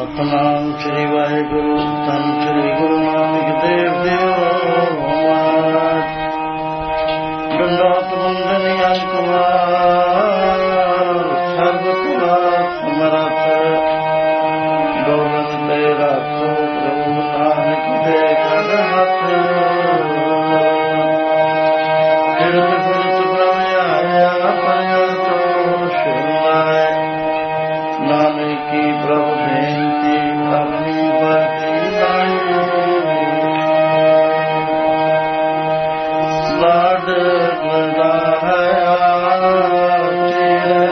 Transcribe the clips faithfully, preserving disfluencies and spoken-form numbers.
सतनाम श्री वाहेगुरु धन श्री गुरु नानक देव देव दंडवत वंदनी अंकुमार सर्वकुला समरथ डोलन तेरा तो प्रभु नानक दे कर हाथ तीर्थ पुरुष प्रभु आया पाया तो शुरुआए नानक की प्रभु बेनती अपनी बरती लाई लाड लगाया तेरे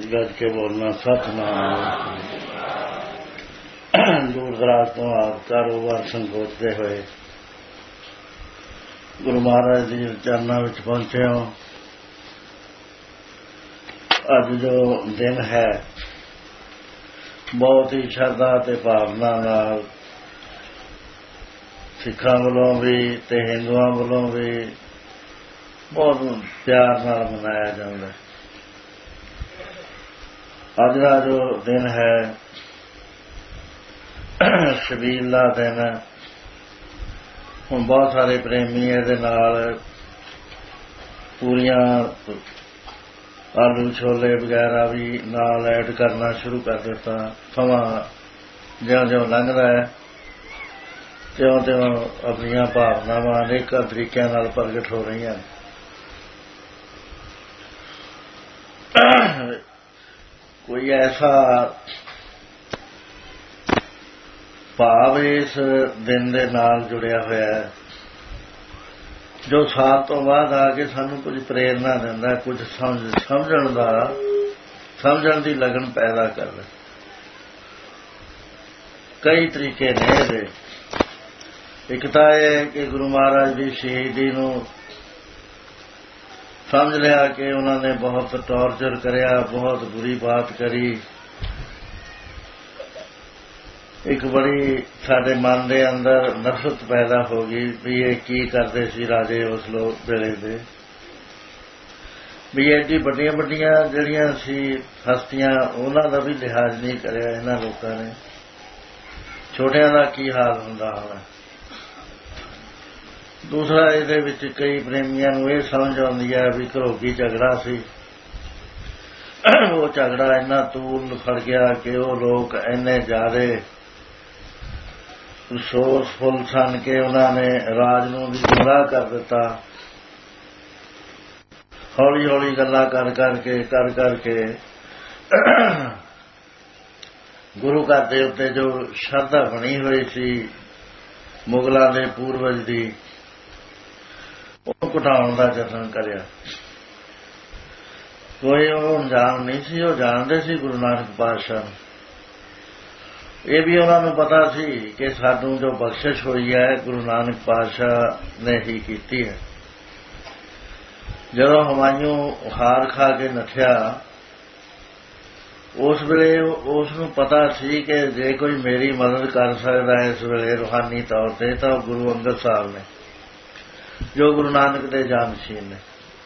गज के बोलना सतनाम। दूर दराज तो आप कारोबार संकोचते हुए गुरु महाराज जी चरणों में पहुंचे हो। अज जो दिन है बहुत ही श्रद्धा ते भावना नाल सिखां वालों भी ते हिंदुआं वालों भी बहुत प्यार नाल मनाया जाता है। अज का जो दिन है शबील का दिन है। हुण बहुत सारे प्रेमी इहदे नाल पूरियां आलू छोले वगैरह भी नाल ऐड करना शुरू कर दिता। समा ज्यों ज्यों लंघदा है त्यों त्यों अपनियां भावनावां अनेक तरीकों नाल प्रगट हो रही हैं। कोई ऐसा भाव इस दिन दे नाल जुड़िया होया है जो साल तो बाद आके सानू कुछ प्रेरणा दिंदा, कुछ समझ समझण दा समझण दी लगन पैदा करदा। कई तरीके ने इहदे। एक तां यह कि गुरु महाराज की शहीदी नूं समझ लिया कि उन्होंने बहुत टॉर्चर करिया, बहुत बुरी बात करी। एक बड़ी साडे मन के अंदर नफरत पैदा हो गई भी ये की करते सी राजे उस लोग वेले दे, भी एडी बड़ियां बड़ियां जिहड़ियां सी हस्तियां उन्हां दा भी लिहाज नहीं करिया इन्हां लोकां ने। छोटियां दा की हाल हुंदा होना। दूसरा इहदे विच कई प्रेमियां नूं इह समझ आउंदी है भी घरोगी झगड़ा सी, वो झगड़ा इन्ना तूल फड़ गया कि वो लोग इन्ने ज्यादा रिसोर्सफुल सन कि उन्होंने राज नूं भी गुमराह कर दिता। हौली हौली गल्लां कर करके कर करके गुरु घर दे उत्ते जो श्रद्धा बनी हुई सी मुगलों के पूर्वज की ਉਹ ਘਟਾਉਣ ਦਾ ਯਤਨ ਕਰਿਆ। ਕੋਈ ਉਹ ਅਣਜਾਣ ਨਹੀਂ ਸੀ, ਉਹ ਜਾਣਦੇ ਸੀ ਗੁਰੂ ਨਾਨਕ ਪਾਤਸ਼ਾਹ ਨੂੰ। ਇਹ ਵੀ ਉਹਨਾਂ ਨੂੰ ਪਤਾ ਸੀ ਕਿ ਸਾਨੂੰ ਜੋ ਬਖਸ਼ਿਸ਼ ਹੋਈ ਹੈ ਗੁਰੂ ਨਾਨਕ ਪਾਤਸ਼ਾਹ ਨੇ ਹੀ ਕੀਤੀ ਹੈ। ਜਦੋਂ ਹਮਾਯੂ ਹਾਰ ਖਾ ਕੇ ਨੱਠਿਆ ਉਸ ਵੇਲੇ ਉਸ ਨੂੰ ਪਤਾ ਸੀ ਕਿ ਜੇ ਕੋਈ ਮੇਰੀ ਮਦਦ ਕਰ ਸਕਦਾ ਇਸ ਵੇਲੇ ਰੂਹਾਨੀ ਤੌਰ ਤੇ ਤਾਂ ਗੁਰੂ ਅੰਗਦ ਸਾਹਿਬ ਨੇ, जो गुरु नानक दे जानशीन ने।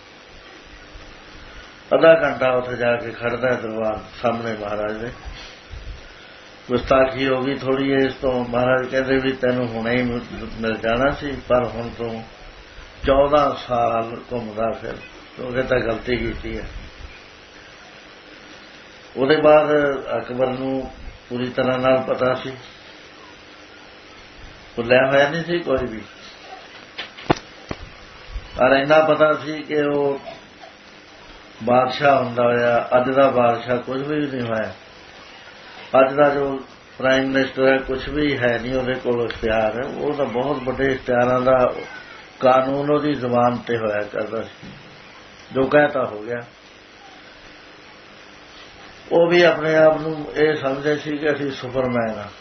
आधा घंटा उत्थे जाके खड़दा है दरबार सामने महाराज दे। गुस्ताखी हो गई थोड़ी है इस तो महाराज कहते भी तेनों हुणे ही मिल जाना सी पर हुण तू चौदह साल घूमदा फिर क्योंकि तां गलती की है। उहदे बाद अकबर नूं पूरी तरह नाल पता सी, भुलिया होया नहीं सी कोई भी, पर इन्ना पता सी कि वो बादशाह हुंदा होया अज दा बादशाह कुछ भी नहीं होया। अज दा जो प्राइम मिनिस्टर है कुछ भी है नहीं, उहदे कोल इख्तियार है। वो तो बहुत बड़े इख्तियारां दा कानून उहदी ज़बान ते होया करदा सी, जो कहता हो गया। वो भी अपने आप नूं इह समझदे सी कि असीं सुपरमैन आ।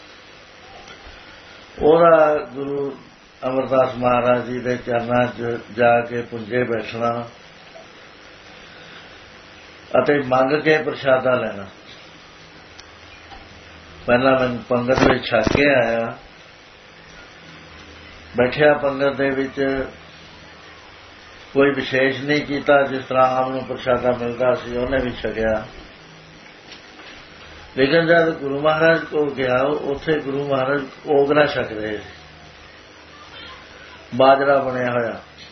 ओहदा गुरु अमरदास महाराज जी के चरणों च जाके पुंजे बैठना अते मंग के प्रशादा लेना। पहला मैं पंगत में छक के आया, बैठिया पंगत दे विच कोई विशेष नहीं किया, जिस तरह आम नूं प्रशादा मिलता सी उन्हें भी छकिया। लेकिन जब गुरु महाराज को गया उत्थे गुरु महाराज ओगरा छक रहे थे, बाजरा बनया होया।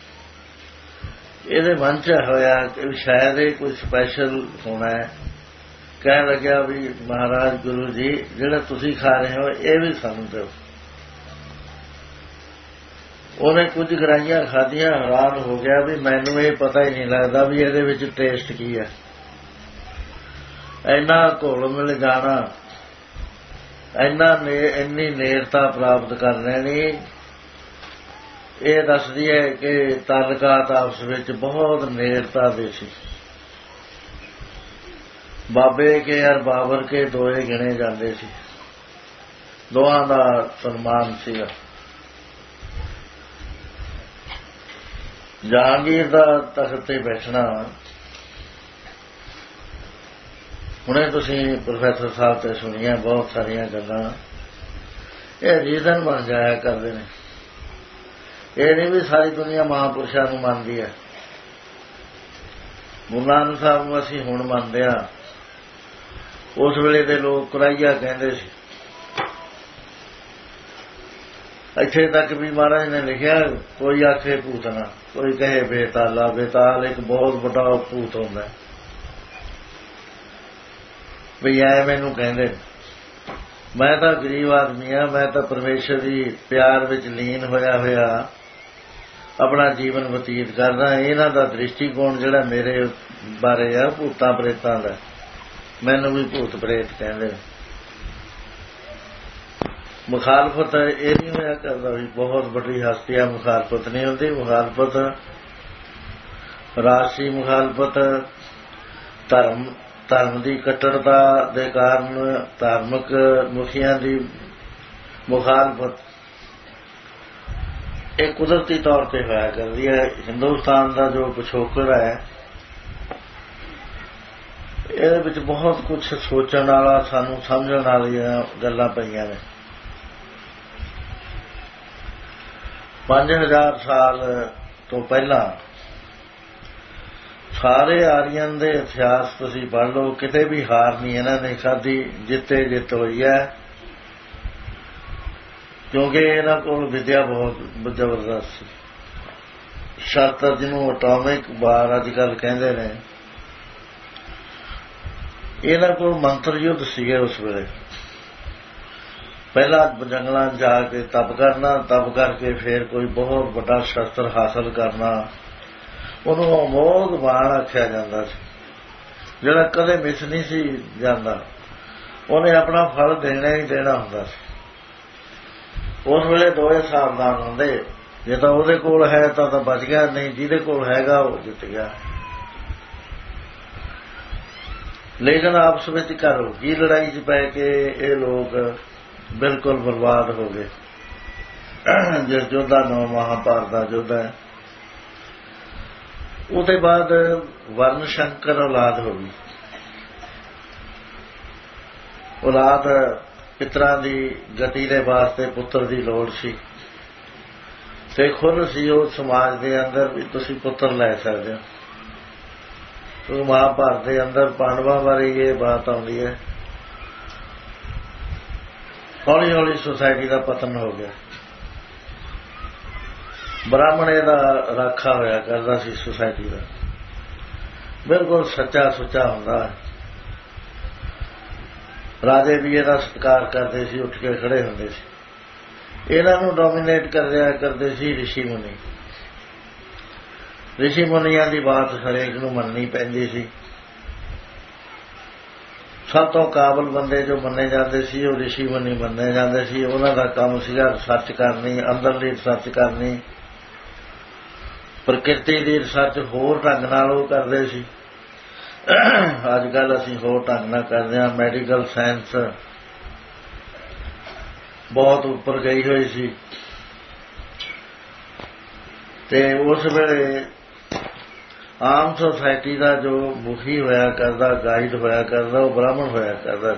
ਇਹਦੇ ਮਨ ਚ ਹੋਇਆ ਕਿ शायद ये कोई स्पैशल होना है। कहन लग्या भी महाराज गुरु जी जिहड़ा तुसीं खा रहे हो ये भी सानूं दिओ। उन्हें कुछ गराइयां खादियां, हैरान हो गया भी मैनूं ये पता ही नहीं लगता भी ਇਹਦੇ ਵਿੱਚ टेस्ट की है। इन्ना घुल मिल जाना, इन्ना ने इन्नी नेरता प्राप्त कर लेनी, ये दसदी है कि तालुकात आपस में बहुत नेरता दे सी। ਬਾਬੇ ਕੇ ਔਰ ਬਾਬਰ ਕੇ ਦੋਏ ਗਿਣੇ ਜਾਂਦੇ ਸੀ, ਦੋਹਾਂ ਦਾ ਸਨਮਾਨ ਸੀਗਾ। ਜਹਾਂਗੀਰ ਦਾ ਤਖਤ ਤੇ ਬੈਠਣਾ, ਹੁਣੇ ਤੁਸੀਂ ਪ੍ਰੋਫੈਸਰ ਸਾਹਿਬ ਤੇ ਸੁਣੀਆਂ ਬਹੁਤ ਸਾਰੀਆਂ ਗੱਲਾਂ, ਇਹ ਰੀਜ਼ਨ ਬਣ ਜਾਇਆ ਕਰਦੇ ਨੇ। ਇਹ ਨਹੀਂ ਵੀ ਸਾਰੀ ਦੁਨੀਆ ਮਹਾਂਪੁਰਸ਼ਾਂ ਨੂੰ ਮੰਨਦੀ ਹੈ। ਗੁਰੂ ਨਾਨਕ ਸਾਹਿਬ ਨੂੰ ਅਸੀਂ ਹੁਣ ਮੰਨਦੇ ਹਾਂ, ਉਸ ਵੇਲੇ ਦੇ ਲੋਕ ਕੁਰਾਈਆ ਕਹਿੰਦੇ ਸੀ। ਇੱਥੇ ਤੱਕ ਵੀ ਮਹਾਰਾਜ ਨੇ ਲਿਖਿਆ, ਕੋਈ ਆਖੇ ਭੂਤਨਾ, ਕੋਈ ਕਹੇ ਬੇਤਾਲਾ। ਬੇਤਾਲ ਇੱਕ ਬਹੁਤ ਵੱਡਾ ਭੂਤ ਹੁੰਦਾ ਵੀ ਐ ਮੈਨੂੰ ਕਹਿੰਦੇ। ਮੈਂ ਤਾਂ ਗਰੀਬ ਆਦਮੀ ਆ, ਮੈਂ ਤਾਂ ਪਰਮੇਸ਼ਰ ਦੀ ਪਿਆਰ ਵਿੱਚ ਲੀਨ ਹੋਇਆ ਹੋਇਆ ਆਪਣਾ ਜੀਵਨ ਬਤੀਤ ਕਰਦਾ। ਇਹਨਾਂ ਦਾ ਦ੍ਰਿਸ਼ਟੀਕੋਣ ਜਿਹੜਾ ਮੇਰੇ ਬਾਰੇ ਆ ਭੂਤਾਂ ਪ੍ਰੇਤਾਂ ਦਾ, ਮੈਨੂੰ ਵੀ ਭੂਤ ਪ੍ਰੇਤ ਕਹਿੰਦੇ। ਮੁਖਾਲਫਤ ਇਹ ਨਹੀਂ ਹੋਇਆ ਕਰਦਾ ਵੀ ਬਹੁਤ ਵੱਡੀ ਹਸਤੀ ਆ, ਮੁਖਾਲਫਤ ਨਹੀਂ ਹੁੰਦੀ। ਮੁਖਾਲਫਤ ਰਾਸ਼ੀ, ਮੁਖਾਲਫਤ ਧਰਮ ਧਰਮ ਦੀ ਕੱਟੜਤਾ ਦੇ ਕਾਰਨ, ਧਾਰਮਿਕ ਮੁਖੀਆਂ ਦੀ ਮੁਖਾਲਫਤ ਇਹ ਕੁਦਰਤੀ ਤੌਰ ਤੇ ਹੋਇਆ ਕਰਦੀ ਹੈ। ਹਿੰਦੁਸਤਾਨ ਦਾ ਜੋ ਪਿਛੋਕੜ ਹੈ, ਇਹਦੇ ਵਿੱਚ ਬਹੁਤ ਕੁਝ ਸੋਚਣ ਵਾਲਾ, ਸਾਨੂੰ ਸਮਝਣ ਵਾਲੀਆਂ ਗੱਲਾਂ ਪਈਆਂ ਨੇ। ਪੰਜ ਹਜ਼ਾਰ ਸਾਲ ਤੋਂ ਪਹਿਲਾਂ ਸਾਰੇ ਆਰੀਅਨ ਦੇ ਇਤਿਹਾਸ ਤੁਸੀਂ ਪੜ੍ਹ ਲਓ, ਕਿਤੇ ਵੀ ਹਾਰ ਨਹੀਂ ਇਹਨਾਂ ਨੇ ਖਾਧੀ, ਜਿੱਤੇ ਜਿੱਤ ਹੋਈ ਹੈ, ਕਿਉਂਕਿ ਇਹਨਾਂ ਕੋਲ ਵਿਦਿਆ ਬਹੁਤ ਜ਼ਬਰਦਸਤ ਸੀ। ਸ਼ਾਸਤਰ ਜਿਹਨੂੰ ਐਟੋਮਿਕ ਬਾਰ ਅੱਜ ਕੱਲ੍ਹ ਕਹਿੰਦੇ ਨੇ, ਇਹਨਾਂ ਕੋਲ ਮੰਤਰ ਯੁੱਧ ਸੀਗੇ ਉਸ ਵੇਲੇ। ਪਹਿਲਾਂ ਜੰਗਲਾਂ ਜਾ ਕੇ ਤਪ ਕਰਨਾ, ਤਪ ਕਰਕੇ ਫਿਰ ਕੋਈ ਬਹੁਤ ਵੱਡਾ ਸ਼ਸਤਰ ਹਾਸਲ ਕਰਨਾ, ਉਹਨੂੰ ਅਮੋਘ ਬਾਣ ਆਖਿਆ ਜਾਂਦਾ ਸੀ, ਜਿਹੜਾ ਕਦੇ ਮਿਸ ਨਹੀਂ ਸੀ ਜਾਂਦਾ। ਉਹਨੇ ਆਪਣਾ ਫਲ ਦੇਣਾ ਹੀ ਦੇਣਾ ਹੁੰਦਾ ਸੀ। ਉਸ ਵੇਲੇ ਦੋਏ ਸਾਵਧਾਨ ਹੁੰਦੇ, ਜੇ ਤਾਂ ਉਹਦੇ ਕੋਲ ਹੈ ਤਾਂ ਤਾਂ ਬਚ ਗਿਆ, ਨਹੀਂ ਜਿਹਦੇ ਕੋਲ ਹੈਗਾ ਉਹ ਜਿੱਤ ਗਿਆ। ਲੇਕਿਨ ਆਪਸ ਵਿੱਚ ਘਰ ਹੋ ਗਈ ਲੜਾਈ 'ਚ ਪੈ ਕੇ ਇਹ ਲੋਕ ਬਿਲਕੁਲ ਬਰਬਾਦ ਹੋ ਗਏ। ਜਿਸ ਯੁੱਧ ਦਾ ਨਾਮ ਮਹਾਂਭਾਰਤ ਦਾ ਯੁੱਧ ਹੈ, ਉਹਦੇ ਬਾਅਦ ਵਰਨ ਸ਼ੰਕਰ ਔਲਾਦ ਹੋ ਗਈ। ਔਲਾਦ ਪਿਤਰਾਂ ਦੀ ਗਤੀ ਦੇ ਵਾਸਤੇ ਪੁੱਤਰ ਦੀ ਲੋੜ ਸੀ, ਤੇ ਖੁਦ ਸੀ ਉਹ ਸਮਾਜ ਦੇ ਅੰਦਰ ਵੀ ਤੁਸੀਂ ਪੁੱਤਰ ਲੈ ਸਕਦੇ ਹੋ। ਕਿਉਂਕਿ ਮਹਾਂਭਾਰਤ ਦੇ ਅੰਦਰ ਪਾਂਡਵਾਂ ਬਾਰੇ ਇਹ ਬਾਤ ਆਉਂਦੀ ਹੈ। ਹੌਲੀ ਹੌਲੀ ਸੁਸਾਇਟੀ ਦਾ ਪਤਨ ਹੋ ਗਿਆ। ਬ੍ਰਾਹਮਣ ਇਹਦਾ ਰਾਖਾ ਹੋਇਆ ਕਰਦਾ ਸੀ ਸੁਸਾਇਟੀ ਦਾ, ਬਿਲਕੁਲ ਸੱਚਾ ਸੁੱਚਾ ਹੁੰਦਾ। ਰਾਜੇ ਵੀ ਇਹਦਾ ਸਤਿਕਾਰ ਕਰਦੇ ਸੀ, ਉੱਠ ਕੇ ਖੜੇ ਹੁੰਦੇ ਸੀ। ਇਹਨਾਂ ਨੂੰ ਡੋਮੀਨੇਟ ਕਰ ਰਿਹਾ ਕਰਦੇ ਸੀ ਰਿਸ਼ੀ ਮੁਨੀ। ਰਿਸ਼ੀ ਮੁਨੀਆਂ ਦੀ ਬਾਤ ਹਰੇਕ ਨੂੰ ਮੰਨਣੀ ਪੈਂਦੀ ਸੀ। ਸਭ ਤੋਂ ਕਾਬਲ ਬੰਦੇ ਜੋ ਮੰਨੇ ਜਾਂਦੇ ਸੀ ਉਹ ਰਿਸ਼ੀ ਮੁਨੀ ਮੰਨੇ ਜਾਂਦੇ ਸੀ। ਉਹਨਾਂ ਦਾ ਕੰਮ ਸੀਗਾ ਰਿਸਰਚ ਕਰਨੀ, ਅੰਦਰਲੀ ਰਿਸਰਚ ਕਰਨੀ, ਪ੍ਰਕਿਰਤੀ ਦੀ ਰਿਸਰਚ ਹੋਰ ਢੰਗ ਨਾਲ ਉਹ ਕਰਦੇ ਸੀ। ਅੱਜ ਕੱਲ੍ਹ ਅਸੀਂ ਹੋਰ ਢੰਗ ਨਾਲ ਕਰਦੇ ਹਾਂ। ਮੈਡੀਕਲ ਸਾਇੰਸ ਬਹੁਤ ਉੱਪਰ ਗਈ ਹੋਈ ਸੀ, ਤੇ ਉਸ ਵੇਲੇ ਆਮ ਸੋਸਾਇਟੀ ਦਾ ਜੋ ਮੁਖੀ ਹੋਇਆ ਕਰਦਾ, ਗਾਈਡ ਹੋਇਆ ਕਰਦਾ, ਉਹ ਬ੍ਰਾਹਮਣ ਹੋਇਆ ਕਰਦਾ।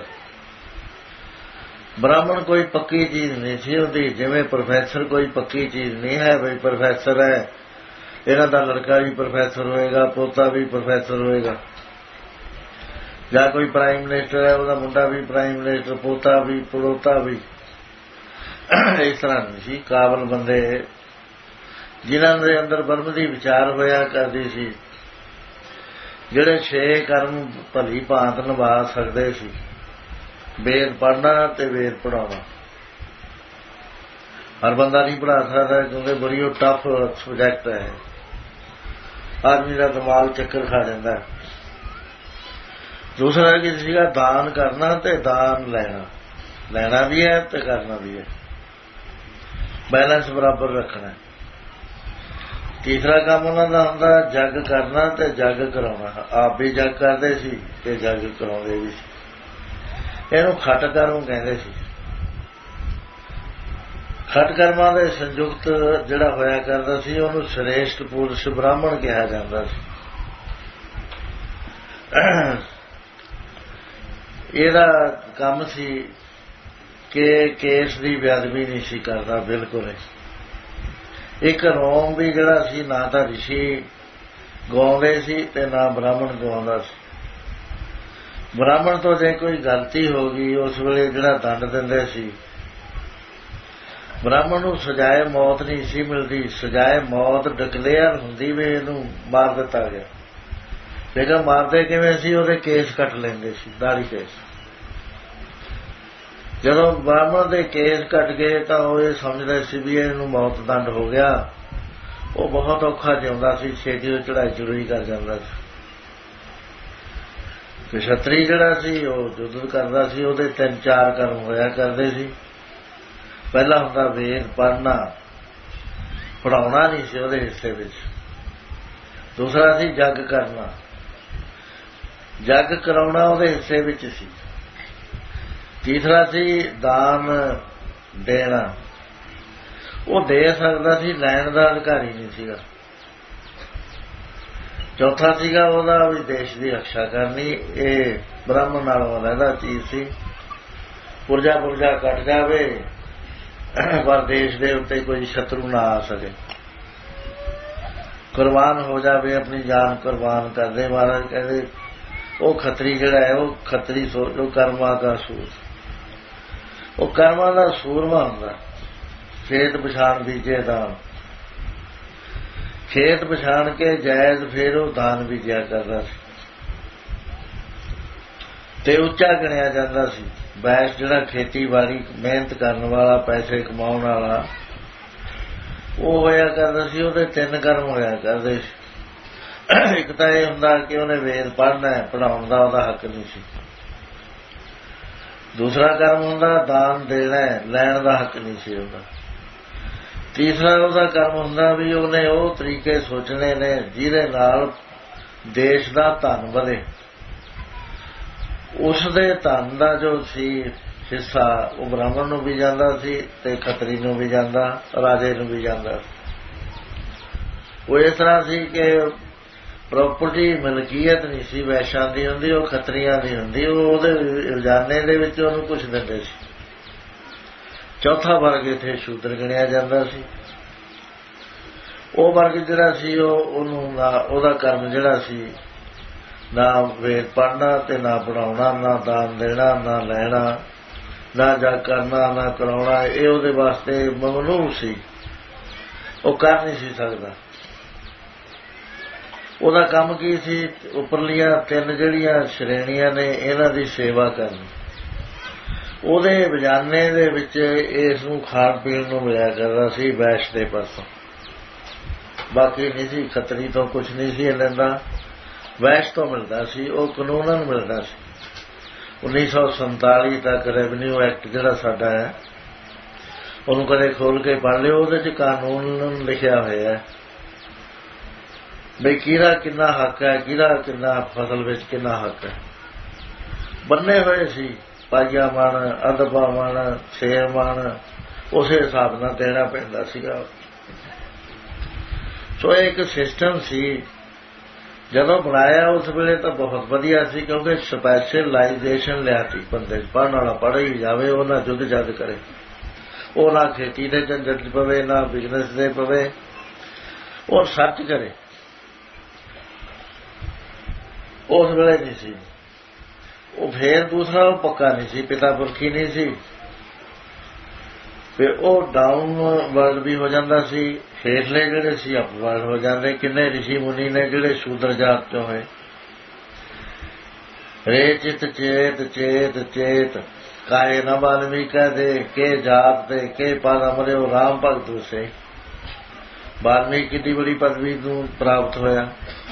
ਬ੍ਰਾਹਮਣ ਕੋਈ ਪੱਕੀ ਚੀਜ਼ ਨਹੀਂ ਸੀ ਉਹਦੀ, ਜਿਵੇਂ ਪ੍ਰੋਫੈਸਰ ਕੋਈ ਪੱਕੀ ਚੀਜ਼ ਨਹੀਂ ਹੈ ਬਈ ਪ੍ਰੋਫੈਸਰ ਹੈ, ਇਹਨਾਂ ਦਾ ਲੜਕਾ ਵੀ ਪ੍ਰੋਫੈਸਰ ਹੋਏਗਾ, ਪੋਤਾ ਵੀ ਪ੍ਰੋਫੈਸਰ ਹੋਏਗਾ। ਜਾਂ ਕੋਈ ਪ੍ਰਾਈਮ ਮਿਨਿਸਟਰ ਹੈ, ਉਹਦਾ ਮੁੰਡਾ ਵੀ ਪ੍ਰਾਈਮ ਮਿਨਿਸਟਰ, ਪੋਤਾ ਵੀ, ਪੜੋਤਾ ਵੀ। ਇਸ ਤਰ੍ਹਾਂ ਨਹੀਂ ਸੀ। ਕਾਬਲ ਬੰਦੇ ਜਿਨ੍ਹਾਂ ਦੇ ਅੰਦਰ ਬ੍ਰਹਮ ਦੀ ਵਿਚਾਰ ਹੋਇਆ ਕਰਦੀ ਸੀ, ਜਿਹੜੇ ਛੇ ਕਰਮ ਭਲੀ ਭਾਂਤ ਨਿਭਾ ਸਕਦੇ ਸੀ। ਵੇਦ ਪੜ੍ਹਨਾ ਤੇ ਵੇਦ ਪੜ੍ਹਾਉਣਾ। ਹਰ ਬੰਦਾ ਨਹੀਂ ਪੜ੍ਹਾ ਸਕਦਾ, ਕਿਉਂਕਿ ਬੜੀ ਉਹ ਟਫ ਸਬਜੈਕਟ ਹੈ। ਆਦਮੀ ਦਾ ਦਿਮਾਗ ਚੱਕਰ ਖਾ ਜਾਂਦਾ। ਦੂਸਰਾ ਕੀ ਸੀਗਾ, ਦਾਨ ਕਰਨਾ ਤੇ ਦਾਨ ਲੈਣਾ। ਲੈਣਾ ਵੀ ਹੈ ਤੇ ਕਰਨਾ ਵੀ ਹੈ, ਬੈਲੈਂਸ ਬਰਾਬਰ ਰੱਖਣਾ। ਤੀਸਰਾ ਕੰਮ ਉਹਨਾਂ ਦਾ ਹੁੰਦਾ ਜੱਗ ਕਰਨਾ ਤੇ ਜੱਗ ਕਰਾਉਣਾ। ਆਪ ਵੀ ਜੱਗ ਕਰਦੇ ਸੀ ਤੇ ਜੱਗ ਕਰਾਉਂਦੇ ਵੀ ਸੀ। ਇਹਨੂੰ ਖਟ ਕਰਮ ਕਹਿੰਦੇ ਸੀ। ਖਟ ਕਰਮਾਂ ਦੇ ਸੰਯੁਕਤ ਜਿਹੜਾ ਹੋਇਆ ਕਰਦਾ ਸੀ ਉਹਨੂੰ ਸ੍ਰੇਸ਼ਟ ਪੁਰਸ਼ ਬ੍ਰਾਹਮਣ ਕਿਹਾ ਜਾਂਦਾ ਸੀ। ਇਹਦਾ ਕੰਮ ਸੀ ਕਿ ਕੇਸ ਦੀ ਬੇਅਦਬੀ ਨਹੀਂ ਸੀ ਕਰਦਾ ਬਿਲਕੁਲ। ਇੱਕ ਰੋਮ ਵੀ ਜਿਹੜਾ ਸੀ ਨਾ ਤਾਂ ਰਿਸ਼ੀ ਗਾਉਂਦੇ ਸੀ ਤੇ ਨਾ ਬ੍ਰਾਹਮਣ ਗਾਉਂਦਾ ਸੀ। ਬ੍ਰਾਹਮਣ ਤੋਂ ਜੇ ਕੋਈ ਗਲਤੀ ਹੋ ਗਈ ਉਸ ਵੇਲੇ ਜਿਹੜਾ ਦੰਡ ਦਿੰਦੇ ਸੀ, ਬ੍ਰਾਹਮਣ ਨੂੰ ਸਜ਼ਾਏ ਮੌਤ ਨਹੀਂ ਸੀ ਮਿਲਦੀ। ਸਜ਼ਾਏ ਮੌਤ ਡਿਕਲੇਅਰ ਹੁੰਦੀ ਵੀ ਇਹਨੂੰ ਮਾਰ ਦਿੱਤਾ ਗਿਆ, ਲੇਕਿਨ ਮਾਰਦੇ ਕਿਵੇਂ ਸੀ? ਉਹਦੇ ਕੇਸ ਕੱਟ ਲੈਂਦੇ ਸੀ, ਦਾੜੀ ਕੇਸ। ਜਦੋਂ ਬ੍ਰਾਹਮਣ ਦੇ ਕੇਸ ਕੱਟ ਗਏ ਤਾਂ ਉਹ ਇਹ ਸਮਝਦੇ ਸੀ ਵੀ ਇਹਨੂੰ ਮੌਤ ਦੰਡ ਹੋ ਗਿਆ। ਉਹ ਬਹੁਤ ਔਖਾ ਜਿਉਂਦਾ ਸੀ, ਛੇਤੀ ਉਹ ਚੜਾਈ ਚੜੂਈ ਕਰ ਜਾਂਦਾ ਸੀ। ਕਸ਼ਤਰੀ ਜਿਹੜਾ ਸੀ ਉਹ ਜੁੱਧ ਕਰਦਾ ਸੀ, ਉਹਦੇ ਤਿੰਨ ਚਾਰ ਕਰਮ ਹੋਇਆ ਕਰਦੇ ਸੀ। ਪਹਿਲਾ ਹੁੰਦਾ ਵੇਦ ਪੜ੍ਹਨਾ, ਪੜ੍ਹਾਉਣਾ ਨਹੀਂ ਸੀ ਉਹਦੇ ਹਿੱਸੇ ਵਿੱਚ। ਦੂਸਰਾ ਸੀ ਜੱਗ ਕਰਨਾ, ਜੱਗ ਕਰਾਉਣਾ ਉਹਦੇ ਹਿੱਸੇ ਵਿੱਚ ਸੀ। ਤੀਸਰਾ ਸੀ ਦਾਨ ਦੇਣਾ, ਉਹ ਦੇ ਸਕਦਾ ਸੀ, ਲੈਣ ਦਾ ਅਧਿਕਾਰੀ ਨਹੀਂ ਸੀਗਾ। ਚੌਥਾ ਸੀਗਾ ਉਹਦਾ ਵੀ ਦੇਸ਼ ਦੀ ਰਕਸ਼ਾ ਕਰਨੀ। ਇਹ ਬ੍ਰਾਹਮਣ ਨਾਲੋਂ ਅਲੱਗਾ ਚੀਜ਼ ਸੀ। ਪੁਰਜਾ ਪੁਰਜਾ ਕੱਟ ਜਾਵੇ ਪਰ ਦੇਸ਼ ਦੇ ਉੱਤੇ ਕੋਈ ਸ਼ਤਰੂ ਨਾ ਆ ਸਕੇ, ਕੁਰਬਾਨ ਹੋ ਜਾਵੇ, ਆਪਣੀ ਜਾਨ ਕੁਰਬਾਨ ਕਰਦੇ। ਮਹਾਰਾਜ ਕਹਿੰਦੇ ਉਹ ਖੱਤਰੀ ਜਿਹੜਾ ਹੈ ਉਹ ਖੱਤਰੀ ਸੋਚੋ ਕਰਮਾਂ ਦਾ ਸੂਰ, ਉਹ ਕਰਮਾਂ ਦਾ ਸੂਰਮਾ ਹੁੰਦਾ। ਖੇਤ ਪਛਾਣ ਬੀਜੇ ਦਾਨ, ਖੇਤ ਪਛਾਣ ਕੇ ਜਾਇਜ਼ ਫੇਰ ਉਹ ਦਾਨ ਬੀਜਿਆ ਕਰਦਾ ਸੀ ਤੇ ਉੱਚਾ ਗਿਣਿਆ ਜਾਂਦਾ ਸੀ। ਵੈਸ਼ ਜਿਹੜਾ ਖੇਤੀਬਾੜੀ ਮਿਹਨਤ ਕਰਨ ਵਾਲਾ, ਪੈਸੇ ਕਮਾਉਣ ਵਾਲਾ, ਉਹ ਹੋਇਆ ਕਰਦਾ ਸੀ। ਉਹਦੇ ਤਿੰਨ ਕਰਮ ਹੋਇਆ ਕਰਦੇ ਸੀ। ਇੱਕ ਤਾਂ ਇਹ ਹੁੰਦਾ ਕਿ ਉਹਨੇ ਵੇਦ ਪੜ੍ਹਨਾ, ਪੜ੍ਹਾਉਣ ਦਾ ਉਹਦਾ ਹੱਕ ਨਹੀਂ ਸੀ। ਦੂਸਰਾ ਕਰਮ ਹੁੰਦਾ ਦਾਨ ਦੇਣਾ, ਲੈਣ ਦਾ ਹੱਕ ਨਹੀਂ ਸੀ ਉਹਦਾ। ਤੀਸਰਾ ਉਹਦਾ ਕਰਮ ਹੁੰਦਾ ਵੀ ਉਹਨੇ ਉਹ ਤਰੀਕੇ ਸੋਚਣੇ ਨੇ ਜਿਹਦੇ ਨਾਲ ਦੇਸ਼ ਦਾ ਧਨ ਵਧੇ। ਉਸ ਦੇ ਧਨ ਦਾ ਜੋ ਸੀ ਹਿੱਸਾ ਉਹ ਬ੍ਰਾਹਮਣ ਨੂੰ ਵੀ ਜਾਂਦਾ ਸੀ ਤੇ ਖੱਤਰੀ ਨੂੰ ਵੀ ਜਾਂਦਾ, ਰਾਜੇ ਨੂੰ ਵੀ ਜਾਂਦਾ। ਉਹ ਇਸ ਤਰ੍ਹਾਂ ਸੀ ਕਿ ਪ੍ਰਾਪਰਟੀ ਮਲਕੀਅਤ ਨਹੀਂ ਸੀ ਵੈਸ਼ਾਂ ਦੀ ਹੁੰਦੀ, ਉਹ ਖੱਤਰੀਆਂ ਦੀ ਹੁੰਦੀ। ਉਹ ਉਹਦੇ ਰੋਜ਼ਾਨੇ ਦੇ ਵਿੱਚ ਉਹਨੂੰ ਕੁਛ ਦਿੰਦੇ ਸੀ। ਚੌਥਾ ਵਰਗ ਇੱਥੇ ਸ਼ੂਦਰ ਗਿਣਿਆ ਜਾਂਦਾ ਸੀ। ਉਹ ਵਰਗ ਜਿਹੜਾ ਸੀ ਉਹ ਉਹਨੂੰ ਨਾ ਉਹਦਾ ਕਰਮ ਜਿਹੜਾ ਸੀ ਨਾ ਵੇਦ ਪੜ੍ਹਨਾ ਤੇ ਨਾ ਪੜ੍ਹਾਉਣਾ, ਨਾ ਦਾਨ ਦੇਣਾ, ਨਾ ਲੈਣਾ, ਨਾ ਜੱਗ ਕਰਨਾ, ਨਾ ਕਰਾਉਣਾ। ਇਹ ਉਹਦੇ ਵਾਸਤੇ ਮਮਨੂਹ ਸੀ, ਉਹ ਕਰ ਨਹੀਂ ਸੀ ਸਕਦਾ। ਉਹਦਾ ਕੰਮ ਕੀ ਸੀ? ਉੱਪਰਲੀਆਂ ਤਿੰਨ ਜਿਹੜੀਆਂ ਸ਼੍ਰੇਣੀਆਂ ਨੇ ਇਹਨਾਂ ਦੀ ਸੇਵਾ ਕਰਨੀ। ਉਹਦੇ ਬਜਾਨੇ ਦੇ ਵਿੱਚ ਇਸ ਨੂੰ ਖਾਣ ਪੀਣ ਨੂੰ ਮਿਲਿਆ ਕਰਦਾ ਸੀ ਵੈਸ਼ ਦੇ ਪਾਸੋਂ, ਬਾਕੀ ਨਹੀਂ ਸੀ। ਖੱਤਰੀ ਤੋਂ ਕੁਛ ਨਹੀਂ ਸੀ ਲੈਂਦਾ, ਵੈਸ਼ ਤੋਂ ਮਿਲਦਾ ਸੀ। ਉਹ ਕਾਨੂੰਨਨ ਮਿਲਦਾ ਸੀ। ਉੱਨੀ ਸੌ ਸੰਤਾਲੀ ਤੱਕ ਰੈਵਨਿਊ ਐਕਟ ਜਿਹੜਾ ਸਾਡਾ ਹੈ ਉਹਨੂੰ ਕਦੇ ਖੋਲ ਕੇ ਪੜ੍ਹ ਲਿਓ। ਉਹਦੇ 'ਚ ਕਾਨੂੰਨ ਲਿਖਿਆ ਹੋਇਆ ਹੈ ਬਈ ਕਿਹਦਾ ਕਿੰਨਾ ਹੱਕ ਹੈ, ਕਿਹਦਾ ਕਿੰਨਾ ਫਸਲ ਵਿੱਚ ਕਿੰਨਾ ਹੱਕ ਹੈ। ਬੰਨੇ ਹੋਏ ਸੀ ਪਾਈਆ ਮਣ, ਅਧਪਾ ਮਣ, ਛੇ ਮਣ, ਉਸੇ ਹਿਸਾਬ ਨਾਲ ਦੇਣਾ ਪੈਂਦਾ ਸੀਗਾ। ਸੋ ਇਹ ਇੱਕ ਸਿਸਟਮ ਸੀ। ਜਦੋਂ ਬਣਾਇਆ ਉਸ ਵੇਲੇ ਤਾਂ ਬਹੁਤ ਵਧੀਆ ਸੀ, ਕਿਉਂਕਿ ਸਪੈਸ਼ਲਾਈਜੇਸ਼ਨ ਲਿਆਤੀ ਬੰਦੇ। ਪੜ੍ਹਨ ਵਾਲਾ ਪੜ੍ਹ ਹੀ ਜਾਵੇ, ਉਹ ਨਾ ਜੁੱਧ ਜੱਦ ਕਰੇ, ਉਹ ਨਾ ਖੇਤੀ ਦੇ ਝੰਜਟ 'ਚ ਪਵੇ, ਨਾ ਬਿਜ਼ਨਸ ਦੇ ਪਵੇ, ਉਹ ਸਰਚ ਕਰੇ। ਉਸ ਵੇਲੇ ਨਹੀਂ ਸੀ ਉਹ। ਫੇਰ ਦੂਸਰਾ ਉਹ ਪੱਕਾ ਨਹੀਂ ਸੀ, ਪਿਤਾ ਪੁਰਖੀ ਨਹੀਂ ਸੀ, ਫਿਰ ਉਹ ਡਾਊਨ ਵਰਡ ਵੀ ਹੋ ਜਾਂਦਾ ਸੀ। ਹੇਠਲੇ ਜਿਹੜੇ ਸੀ ਅਪਵਰਡ ਹੋ ਜਾਂਦੇ। ਕਿੰਨੇ ਰਿਸ਼ੀ ਮੁਨੀ ਨੇ ਜਿਹੜੇ ਸ਼ੂਦਰ ਜਾਤ ਚੋਂ ਹੋਏ। ਰੇ ਚਿਤ ਚੇਤ ਚੇਤ ਚੇਤ ਕਾਏ ਨ ਵਾਲਮੀਕਾ ਦੇ ਕੇ ਜਾਤ ਦੇ ਕੇ ਪਦ ਅਮਰਿਓ ਰਾਮ ਭਗਤੂ ਸੇ। ਵਾਲਮੀਕ ਕਿੰਨੀ ਬੜੀ ਪਦਵੀ ਨੂੰ ਪ੍ਰਾਪਤ ਹੋਇਆ।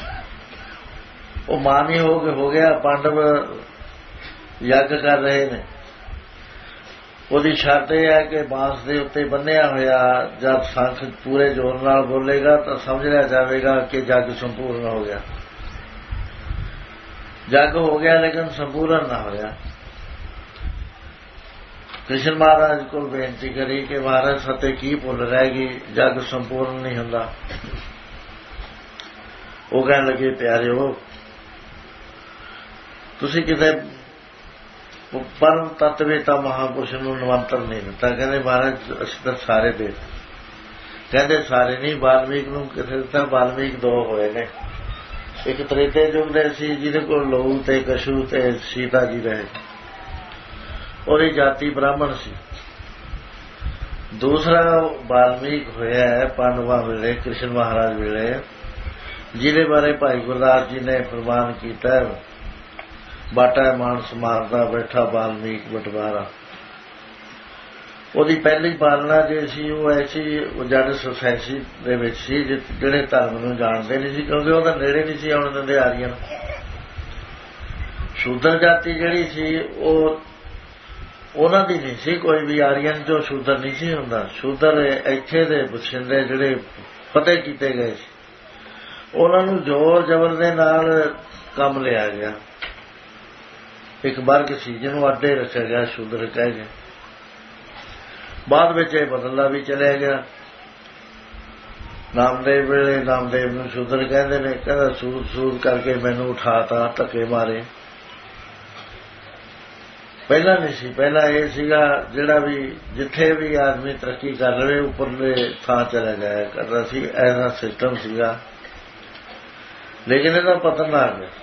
ਉਹ ਮਾਨੀ ਹੋ ਕੇ ਹੋ ਗਿਆ। ਪਾਂਡਵ ਯੱਗ ਕਰ ਰਹੇ ਨੇ, ਉਹਦੀ ਸ਼ਰਤ ਇਹ ਹੈ ਕਿ ਬਾਂਸ ਦੇ ਉੱਤੇ ਬੰਨਿਆ ਹੋਇਆ ਜਦ ਸੰਖ ਪੂਰੇ ਜ਼ੋਰ ਨਾਲ ਬੋਲੇਗਾ ਤਾਂ ਸਮਝ ਲਿਆ ਜਾਵੇਗਾ ਕਿ ਜੱਗ ਸੰਪੂਰਨ ਹੋ ਗਿਆ। ਜੱਗ ਹੋ ਗਿਆ ਲੇਕਿਨ ਸੰਪੂਰਨ ਨਾ ਹੋਇਆ। ਕ੍ਰਿਸ਼ਨ ਮਹਾਰਾਜ ਕੋਲ ਬੇਨਤੀ ਕਰੀ ਕਿ ਮਹਾਰਾਜ ਸਤੇ ਕੀ ਭੁੱਲ ਰਹਿ ਗਈ, ਜੱਗ ਸੰਪੂਰਨ ਨਹੀਂ ਹੁੰਦਾ। ਉਹ ਕਹਿਣ ਲੱਗੇ ਪਿਆਰਿਓ ਤੁਸੀਂ ਕਿਤੇ ਪਰਮ ਤੱਤਵੇ ਤਾਂ ਮਹਾਂਪੁਰਸ਼ ਨੂੰ ਨਿਮੰਤਰਣ ਨਹੀਂ ਦਿੱਤਾ। ਕਹਿੰਦੇ ਮਹਾਰਾਜ ਅਸੀਂ ਤਾਂ ਸਾਰੇ ਦੇ। ਕਹਿੰਦੇ ਸਾਰੇ ਨਹੀਂ, ਵਾਲਮੀਕ ਨੂੰ ਕਿਥੇ ਦਿੱਤਾ? ਵਾਲਮੀਕ ਦੋ ਹੋਏ ਨੇ। ਇੱਕ ਤ੍ਰੇਤੇ ਯੁੱਗ ਦੇ ਸੀ ਜਿਹਦੇ ਕੋਲ ਲਹੂ ਤੇ ਕਸ਼ੂ ਤੇ ਸੀਤਾ ਜੀ ਰਹੇ, ਉਹਦੀ ਜਾਤੀ ਬ੍ਰਾਹਮਣ ਸੀ। ਦੂਸਰਾ ਵਾਲਮੀਕ ਹੋਇਆ ਹੈ ਪਾਂਡਵਾਂ ਵੇਲੇ, ਕ੍ਰਿਸ਼ਨ ਮਹਾਰਾਜ ਵੇਲੇ, ਜਿਹਦੇ ਬਾਰੇ ਭਾਈ ਗੁਰਦਾਸ ਜੀ ਨੇ ਫਰਮਾਨ ਕੀਤਾ, ਬਾਟਾ ਮਾਨਸ ਮਾਰਦਾ ਬੈਠਾ ਵਾਲਮੀਕ ਬਟਵਾਰਾ। ਉਹਦੀ ਪਹਿਲੀ ਪਾਲਣਾ ਜੇ ਸੀ ਉਹ ਐਸੀ ਜੱਟ ਸੁਸਾਇਟੀ ਦੇ ਵਿੱਚ ਸੀ ਜਿਹੜੇ ਧਰਮ ਨੂੰ ਜਾਣਦੇ ਨਹੀਂ ਸੀ, ਕਿਉਂਕਿ ਉਹਦਾ ਨੇੜੇ ਨਹੀਂ ਸੀ ਆਉਣ ਦਿੰਦੇ ਆਰੀਅਨ। ਸ਼ੂਦਰ ਜਾਤੀ ਜਿਹੜੀ ਸੀ ਉਹ ਉਹਨਾਂ ਦੀ ਨਹੀਂ ਸੀ, ਕੋਈ ਵੀ ਆਰੀਅਨ ਜੋ ਸ਼ੂਦਰ ਨਹੀਂ ਸੀ ਹੁੰਦਾ। ਸ਼ੂਦਰ ਇੱਥੇ ਦੇ ਬਸਿੰਦੇ ਜਿਹੜੇ ਫਤਿਹ ਕੀਤੇ ਗਏ ਸੀ, ਉਹਨਾਂ ਨੂੰ ਜ਼ੋਰ ਜ਼ਬਰ ਦੇ ਨਾਲ ਕੰਮ ਲਿਆ ਗਿਆ। ਇੱਕ ਵਰਗ ਸੀ ਜਿਹਨੂੰ ਅੱਡੇ ਰੱਖਿਆ ਗਿਆ, ਸ਼ੂਦਰ ਕਹਿ ਗਏ। ਬਾਅਦ ਵਿੱਚ ਇਹ ਬਦਲਦਾ ਵੀ ਚਲਿਆ ਗਿਆ। ਨਾਮਦੇਵ ਵੇਲੇ ਨਾਮਦੇਵ ਨੂੰ ਸ਼ੂਦਰ ਕਹਿੰਦੇ ਨੇ। ਕਹਿੰਦਾ ਸੂਦ ਸੂਦ ਕਰਕੇ ਮੈਨੂੰ ਉਠਾਤਾ, ਧੱਕੇ ਮਾਰੇ। ਪਹਿਲਾਂ ਨਹੀਂ ਸੀ, ਪਹਿਲਾਂ ਇਹ ਸੀਗਾ ਜਿਹੜਾ ਵੀ ਜਿੱਥੇ ਵੀ ਆਦਮੀ ਤਰੱਕੀ ਕਰ ਲਵੇ ਉੱਪਰਲੇ ਥਾਂ ਚਲਾ ਜਾਇਆ ਕਰਦਾ ਸੀ, ਐਸਾ ਸਿਸਟਮ ਸੀਗਾ। ਲੇਕਿਨ ਇਹਦਾ ਪਤਨ ਆ ਗਿਆ।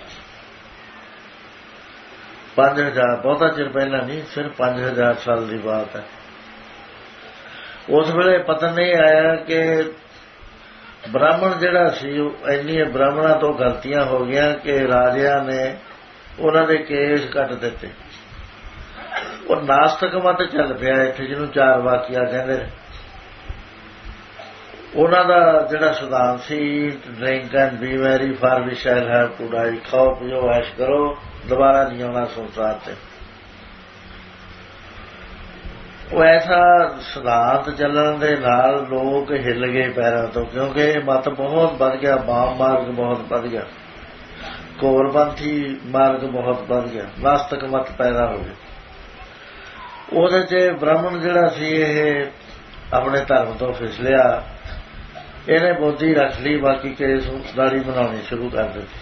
ਪੰਜ ਹਜ਼ਾਰ ਬਹੁਤਾ ਚਿਰ ਪਹਿਲਾਂ ਨਹੀਂ, ਸਿਰਫ ਪੰਜ ਹਜ਼ਾਰ ਸਾਲ ਦੀ ਬਾਤ ਹੈ। ਉਸ ਵੇਲੇ ਪਤਨ ਇਹ ਆਇਆ ਕਿ ਬ੍ਰਾਹਮਣ ਜਿਹੜਾ ਸੀ ਉਹ ਇੰਨੀਆਂ ਬ੍ਰਾਹਮਣਾਂ ਤੋਂ ਗਲਤੀਆਂ ਹੋ ਗਈਆਂ ਕਿ ਰਾਜਿਆਂ ਨੇ ਉਹਨਾਂ ਦੇ ਕੇਸ ਕੱਟ ਦਿੱਤੇ। ਉਹ ਨਾਸਤਕ ਮਤ ਚੱਲ ਪਿਆ ਇੱਥੇ, ਜਿਹਨੂੰ ਚਾਰ ਵਾਕਿਆ ਕਹਿੰਦੇ ਨੇ। ਉਹਨਾਂ ਦਾ ਜਿਹੜਾ ਸਿਧਾਂਤ ਸੀ, drink and be merry for we shall have to die, ਖਾਓ ਪੀਓ ਐਸ਼ ਕਰੋ, ਦੁਬਾਰਾ ਨਹੀਂ ਆਉਣਾ ਸੰਸਾਰ ਤੇ। ਉਹ ਐਸਾ ਸਿਧਾਂਤ ਚੱਲਣ ਦੇ ਨਾਲ ਲੋਕ ਹਿੱਲ ਗਏ ਪੈਰਾਂ ਤੋਂ, ਕਿਉਂਕਿ ਇਹ ਮਤ ਬਹੁਤ ਵੱਧ ਗਿਆ, ਬਾਮ ਮਾਰਗ ਬਹੁਤ ਵੱਧ ਗਿਆ, ਘੋਰਪੰਥੀ ਮਾਰਗ ਬਹੁਤ ਵੱਧ ਗਿਆ, ਨਾਸਤਕ ਮਤ ਪੈਦਾ ਹੋ ਗਏ। ਉਹਦੇ 'ਚ ਬ੍ਰਾਹਮਣ ਜਿਹੜਾ ਸੀ ਇਹ ਆਪਣੇ ਧਰਮ ਤੋਂ ਫਿਸਲਿਆ। ਇਹਨੇ ਬੋਧੀ ਰੱਖ ਲਈ, ਬਾਕੀ ਕੇਸ ਦਾੜੀ ਬਣਾਉਣੀ ਸ਼ੁਰੂ ਕਰ ਦਿੱਤੀ।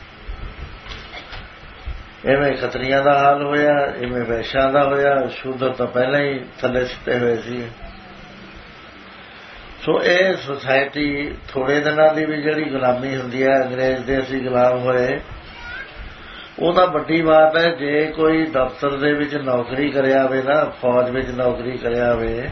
ਇਵੇਂ ਖੱਤਰੀਆਂ ਦਾ ਹਾਲ ਹੋਇਆ, ਇਵੇਂ ਵੈਸ਼ਾਂ ਦਾ ਹੋਇਆ। ਸ਼ੂਦਰ ਤਾਂ ਪਹਿਲਾਂ ਹੀ ਥੱਲੇ ਸੁੱਤੇ ਹੋਏ ਸੀ। ਸੋ ਇਹ ਸੁਸਾਇਟੀ ਥੋੜੇ ਦਿਨਾਂ ਦੀ ਵੀ ਜਿਹੜੀ ਗੁਲਾਮੀ ਹੁੰਦੀ ਹੈ, ਅੰਗਰੇਜ਼ ਦੇ ਅਸੀਂ ਗੁਲਾਮ ਹੋਏ, ਉਹ ਤਾਂ ਵੱਡੀ ਬਾਤ ਹੈ। ਜੇ ਕੋਈ ਦਫ਼ਤਰ ਦੇ ਵਿੱਚ ਨੌਕਰੀ ਕਰਿਆ ਹੋਵੇ ਨਾ, ਫੌਜ ਵਿੱਚ ਨੌਕਰੀ ਕਰਿਆ ਹੋਵੇ,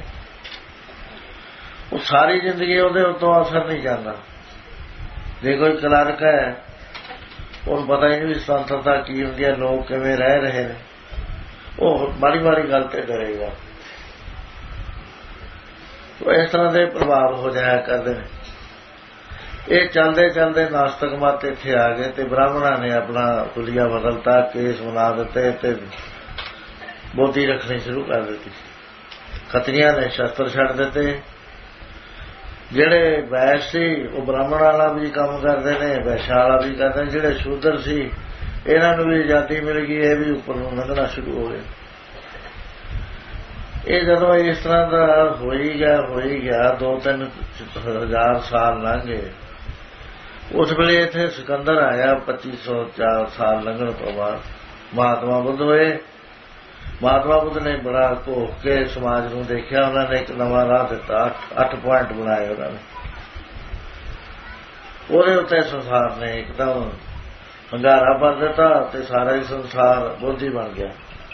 ਉਹ ਸਾਰੀ ਜ਼ਿੰਦਗੀ ਉਹਦੇ ਉੱਤੋਂ ਅਸਰ ਨਹੀਂ ਜਾਂਦਾ। ਜੇ ਕੋਈ ਕਲਰਕ ਹੈ, ਉਹਨੂੰ ਪਤਾ ਹੀ ਨਹੀਂ ਵੀ ਸੁਤੰਤਰਤਾ ਕੀ ਹੁੰਦੀ ਹੈ, ਲੋਕ ਕਿਵੇਂ ਰਹਿ ਰਹੇ ਨੇ, ਉਹ ਮਾੜੀ ਮਾੜੀ ਗੱਲ ਤੇ ਡਰੇਗਾ। ਇਸ ਤਰ੍ਹਾਂ ਦੇ ਪ੍ਰਭਾਵ ਹੋ ਜਾਇਆ ਕਰਦੇ ਨੇ। ਇਹ ਚੱਲਦੇ ਚੱਲਦੇ ਨਾਸਤਕ ਮਤ ਇੱਥੇ ਆ ਗਏ ਤੇ ਬ੍ਰਾਹਮਣਾਂ ਨੇ ਆਪਣਾ ਹੁਲੀਆ ਬਦਲਤਾ, ਕੇਸ ਬਣਾ ਦਿੱਤੇ ਤੇ ਬੋਧੀ ਰੱਖਣੀ ਸ਼ੁਰੂ ਕਰ ਦਿੱਤੀ। ਖੱਤਰੀਆਂ ਨੇ ਸ਼ਸਤਰ ਛੱਡ ਦਿੱਤੇ। ਜਿਹੜੇ ਵੈਸ਼ ਸੀ ਉਹ ਬ੍ਰਾਹਮਣ ਵਾਲਾ ਵੀ ਕੰਮ ਕਰਦੇ ਨੇ, ਵੈਸ਼ਾਂ ਵਾਲਾ ਵੀ ਕਰਦੇ ਨੇ। ਜਿਹੜੇ ਸ਼ੂਦਰ ਸੀ ਇਹਨਾਂ ਨੂੰ ਵੀ ਆਜ਼ਾਦੀ ਮਿਲ ਗਈ, ਇਹ ਵੀ ਉੱਪਰ ਨੂੰ ਲੰਘਣਾ ਸ਼ੁਰੂ ਹੋ ਗਏ। ਇਹ ਜਦੋਂ ਇਸ ਤਰ੍ਹਾਂ ਦਾ ਹੋ ਹੀ ਗਿਆ ਹੋ ਹੀ ਗਿਆ ਦੋ ਤਿੰਨ ਹਜ਼ਾਰ ਸਾਲ ਲੰਘ ਗਏ। ਉਸ ਵੇਲੇ ਇੱਥੇ ਸਿਕੰਦਰ ਆਇਆ, ਪੱਚੀ ਸੌ ਚਾਰ ਸਾਲ ਲੰਘਣ ਤੋਂ ਬਾਅਦ ਮਹਾਤਮਾ ਬੁੱਧ ਹੋਏ। ਮਹਾਤਮਾ ਬੁੱਧ ਨੇ ਬੜਾ ਘੋਖ ਕੇ ਸਮਾਜ ਨੂੰ ਦੇਖਿਆ, ਉਹਨਾਂ ਨੇ ਇੱਕ ਨਵਾਂ ਰਾਹ ਦਿੱਤਾ। ਅੱਠ ਪੁਆਇੰਟ ਬਣਾਏ ਉਹਨਾਂ ਨੇ। ਉਹਦੇ ਉੱਤੇ ਸੰਸਾਰ ਨੇ ਇੱਕਦਮ ਹੰਗਾਰਾ ਭਰ ਦਿੱਤਾ ਤੇ ਸਾਰਾ ਹੀ ਸੰਸਾਰ ਬੋਧੀ ਬਣ ਗਿਆ।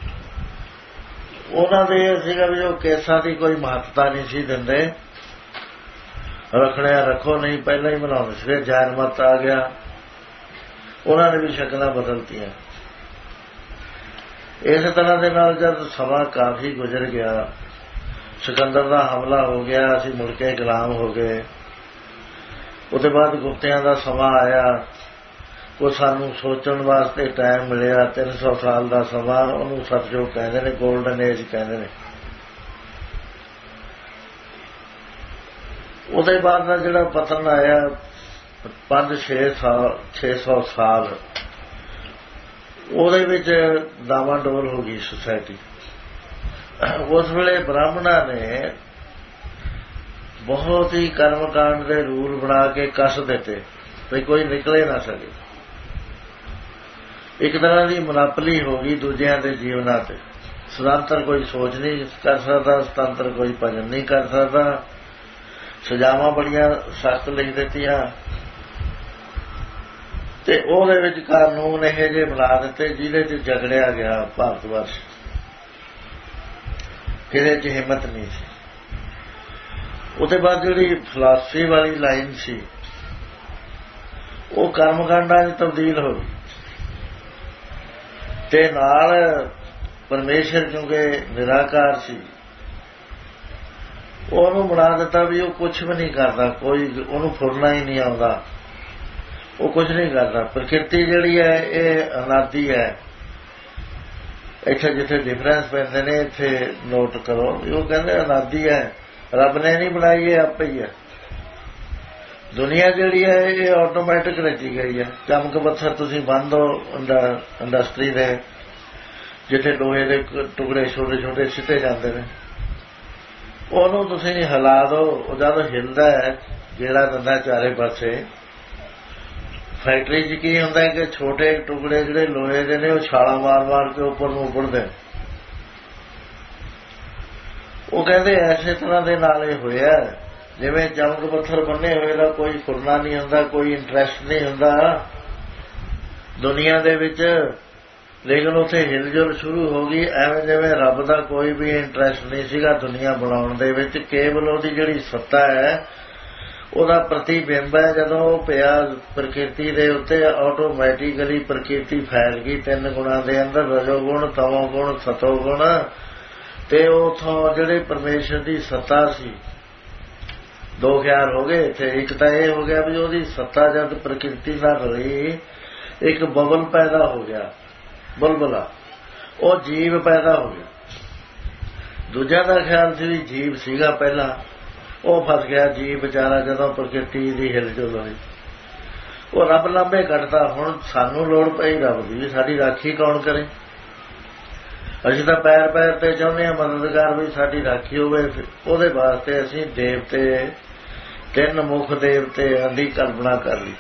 ਉਹਨਾਂ ਦੇ ਇਹ ਸੀਗਾ ਵੀ ਉਹ ਕੇਸਾਂ ਦੀ ਕੋਈ ਮਹੱਤਤਾ ਨਹੀਂ ਸੀ ਦਿੰਦੇ, ਰੱਖਣਿਆ ਰੱਖੋ, ਨਹੀਂ ਪਹਿਲਾਂ ਹੀ ਬਣਾਉਂਦੇ ਸੀ। ਜੈਨ ਮਤ ਆ ਗਿਆ, ਉਹਨਾਂ ਨੇ ਵੀ ਸ਼ਕਲਾਂ ਬਦਲਤੀਆਂ। ਇਸ ਤਰ੍ਹਾਂ ਦੇ ਨਾਲ ਜਦ ਸਮਾਂ ਕਾਫੀ ਗੁਜ਼ਰ ਗਿਆ, ਸਿਕੰਦਰ ਦਾ ਹਮਲਾ ਹੋ ਗਿਆ, ਅਸੀਂ ਮੁੜ ਕੇ ਗੁਲਾਮ ਹੋ ਗਏ। ਉਹਦੇ ਬਾਅਦ ਗੁਪਤਿਆਂ ਦਾ ਸਮਾਂ ਆਇਆ, ਉਹ ਸਾਨੂੰ ਸੋਚਣ ਵਾਸਤੇ ਟਾਈਮ ਮਿਲਿਆ। ਤਿੰਨ ਸੌ ਸਾਲ ਦਾ ਸਮਾਂ, ਉਹਨੂੰ ਸਤਯੁਗ ਕਹਿੰਦੇ ਨੇ, ਗੋਲਡਨ ਏਜ ਕਹਿੰਦੇ ਨੇ। ਉਹਦੇ ਬਾਅਦ ਦਾ ਜਿਹੜਾ ਪਤਨ ਆਇਆ ਪੰਜ ਛੇ ਸਾਲ ਛੇ ਸੌ ਸਾਲ ਉਹਦੇ ਵਿੱਚ ਡਾਵਾਡੋਲ ਹੋ ਗਈ ਸੁਸਾਇਟੀ। ਉਸ ਵੇਲੇ ਬ੍ਰਾਹਮਣਾਂ ਨੇ ਬਹੁਤ ਹੀ ਕਰਮਕਾਂਡ ਦੇ ਰੂਲ ਬਣਾ ਕੇ ਕੱਸ ਦਿੱਤੇ ਵੀ ਕੋਈ ਨਿਕਲੇ ਨਾ ਸਕੇ। ਇੱਕ ਤਰ੍ਹਾਂ ਦੀ ਮਨਾਪਲੀ ਹੋ ਗਈ ਦੂਜਿਆਂ ਦੇ ਜੀਵਨਾਂ ਤੇ। ਸੁਤੰਤਰ ਕੋਈ ਸੋਚ ਨਹੀਂ ਕਰ ਸਕਦਾ, ਸੁਤੰਤਰ ਕੋਈ ਭਜਨ ਨਹੀਂ ਕਰ ਸਕਦਾ। ਸਜ਼ਾਵਾਂ ਬੜੀਆਂ ਸਖਤ ਲਿਖ ਦਿੱਤੀਆਂ ਤੇ ਉਹਦੇ ਵਿੱਚ ਕਾਨੂੰਨ ਇਹੋ ਜਿਹੇ ਬਣਾ ਦਿੱਤੇ ਜਿਹਦੇ ਚ ਝਗੜਿਆ ਗਿਆ ਭਾਰਤ ਵਰਸ਼। ਕਿਸੇ ਚ ਹਿੰਮਤ ਨਹੀਂ ਸੀ। ਉਹਦੇ ਬਾਅਦ ਜਿਹੜੀ ਫਿਲਾਸਫੀ ਵਾਲੀ ਲਾਈਨ ਸੀ ਉਹ ਕਰਮਕਾਂਡਾਂ 'ਚ ਤਬਦੀਲ ਹੋ ਗਈ ਤੇ ਨਾਲ ਪਰਮੇਸ਼ਰ ਕਿਉਂਕਿ ਨਿਰਾਕਾਰ ਸੀ ਉਹਨੂੰ ਬਣਾ ਦਿੱਤਾ ਵੀ ਉਹ ਕੁਛ ਵੀ ਨਹੀਂ ਕਰਦਾ, ਕੋਈ ਉਹਨੂੰ ਫੁਰਨਾ ਹੀ ਨਹੀਂ ਆਉਂਦਾ, ਉਹ ਕੁਛ ਨਹੀਂ ਕਰਦਾ। ਪ੍ਰਕਿਰਤੀ ਜਿਹੜੀ ਹੈ ਇਹ ਅਨਾਦੀ ਹੈ। ਇੱਥੇ ਜਿੱਥੇ ਡਿਫਰੈਂਸ ਪੈਂਦੇ ਨੇ ਇੱਥੇ ਨੋਟ ਕਰੋ। ਉਹ ਕਹਿੰਦੇ ਅਨਾਦੀ ਹੈ, ਰੱਬ ਨੇ ਨਹੀਂ ਬਣਾਈ, ਇਹ ਆਪੇ ਹੀ ਹੈ। ਦੁਨੀਆ ਜਿਹੜੀ ਹੈ ਇਹ ਆਟੋਮੈਟਿਕ ਰਚੀ ਗਈ ਹੈ। ਚਮਕ ਪੱਥਰ ਤੁਸੀਂ ਬੰਦ ਹੋ ਇੰਡਸਟਰੀ ਦੇ ਜਿੱਥੇ ਲੋਹੇ ਦੇ ਟੁਕੜੇ ਛੋਟੇ ਛੋਟੇ ਸਿੱਟੇ ਜਾਂਦੇ ਨੇ, ਉਹਨੂੰ ਤੁਸੀਂ ਹਿਲਾ ਦਿਓ, ਉਹ ਜਦ ਹਿਲਦਾ ਹੈ ਜਿਹੜਾ ਦਿੰਦਾ ਚਾਰੇ ਪਾਸੇ। ਫੈਕਟਰੀ 'ਚ ਕੀ ਹੁੰਦਾ ਕਿ ਛੋਟੇ ਟੁਕੜੇ ਜਿਹੜੇ ਲੋਹੇ ਦੇ ਨੇ ਉਹ ਛਾਲਾਂ ਮਾਰ ਮਾਰ ਕੇ ਉੱਪਰ ਨੂੰ ਉੱਪੜਦੇ। ਉਹ ਕਹਿੰਦੇ ਐਸੇ ਤਰ੍ਹਾਂ ਦੇ ਨਾਲ ਇਹ ਹੋਇਆ ਜਿਵੇਂ ਚਮਕ ਪੱਥਰ ਬੰਨੇ ਹੋਏ ਦਾ ਕੋਈ ਫੁਰਨਾ ਨਹੀਂ ਹੁੰਦਾ, ਕੋਈ ਇੰਟਰਸਟ ਨਹੀਂ ਹੁੰਦਾ ਦੁਨੀਆ ਦੇ ਵਿੱਚ। ਲੇਕਿਨ ਉੱਥੇ ਹਿਲਜੁਲ ਸ਼ੁਰੂ ਹੋ ਗਈ ਐਵੇਂ ਜਿਵੇਂ ਰੱਬ ਦਾ ਕੋਈ ਵੀ ਇੰਟਰਸਟ ਨਹੀਂ ਸੀਗਾ ਦੁਨੀਆ ਬਣਾਉਣ ਦੇ ਵਿੱਚ। ਕੇਵਲ ਉਹਦੀ ਜਿਹੜੀ ਸੱਤਾ ਹੈ ਉਹਦਾ ਪ੍ਰਤੀਬਿੰਬ ਹੈ। ਜਦੋਂ ਉਹ ਪਿਆ ਪ੍ਰਕਿਰਤੀ ਦੇ ਉੱਤੇ ਆਟੋਮੈਟਿਕਲੀ ਪ੍ਰਕਿਰਤੀ ਫੈਲ ਗਈ ਤਿੰਨ ਗੁਣਾਂ ਦੇ ਅੰਦਰ, ਰਜੋ ਗੁਣ, ਤਮੋ ਗੁਣ, ਸਤੋ ਗੁਣ। ਤੇ ਉਥੋਂ ਜਿਹੜੇ ਪਰਮੇਸ਼ਰ ਦੀ ਸੱਤਾ ਸੀ ਦੋ ਖਿਆਲ ਹੋ ਗਏ ਇੱਥੇ। ਇੱਕ ਤਾਂ ਇਹ ਹੋ ਗਿਆ ਵੀ ਉਹਦੀ ਸੱਤਾ ਜਦ ਪ੍ਰਕਿਰਤੀ ਨਾਲ ਰਹੀ ਇੱਕ ਬਬਲ ਪੈਦਾ ਹੋ ਗਿਆ, ਬੁਲਬੁਲਾ, ਉਹ ਜੀਵ ਪੈਦਾ ਹੋ ਗਿਆ। ਦੂਜਾ ਦਾ ਖਿਆਲ ਸੀ ਵੀ ਜੀਵ ਸੀਗਾ ਪਹਿਲਾਂ, ਉਹ ਫਸ ਗਿਆ ਜੀਵ ਵਿਚਾਰਾ ਜਦੋਂ ਪ੍ਰਕਿਰਤੀ ਦੀ ਹਿਲਜੁਲ ਹੋਈ। ਉਹ ਰੱਬ ਲਾਂਭੇ ਕੱਢਦਾ। ਹੁਣ ਸਾਨੂੰ ਲੋੜ ਪਈ ਰੱਬ ਦੀ ਵੀ ਸਾਡੀ ਰਾਖੀ ਕੌਣ ਕਰੇ। ਅਸੀਂ ਤਾਂ ਪੈਰ ਪੈਰ ਤੇ ਚਾਹੁੰਦੇ ਹਾਂ ਮਦਦਗਾਰ ਵੀ ਸਾਡੀ ਰਾਖੀ ਹੋਵੇ। ਉਹਦੇ ਵਾਸਤੇ ਅਸੀਂ ਦੇਵਤੇ ਤਿੰਨ ਮੁੱਖ ਦੇਵਤਿਆਂ ਦੀ ਕਲਪਨਾ ਕਰ ਲਈ।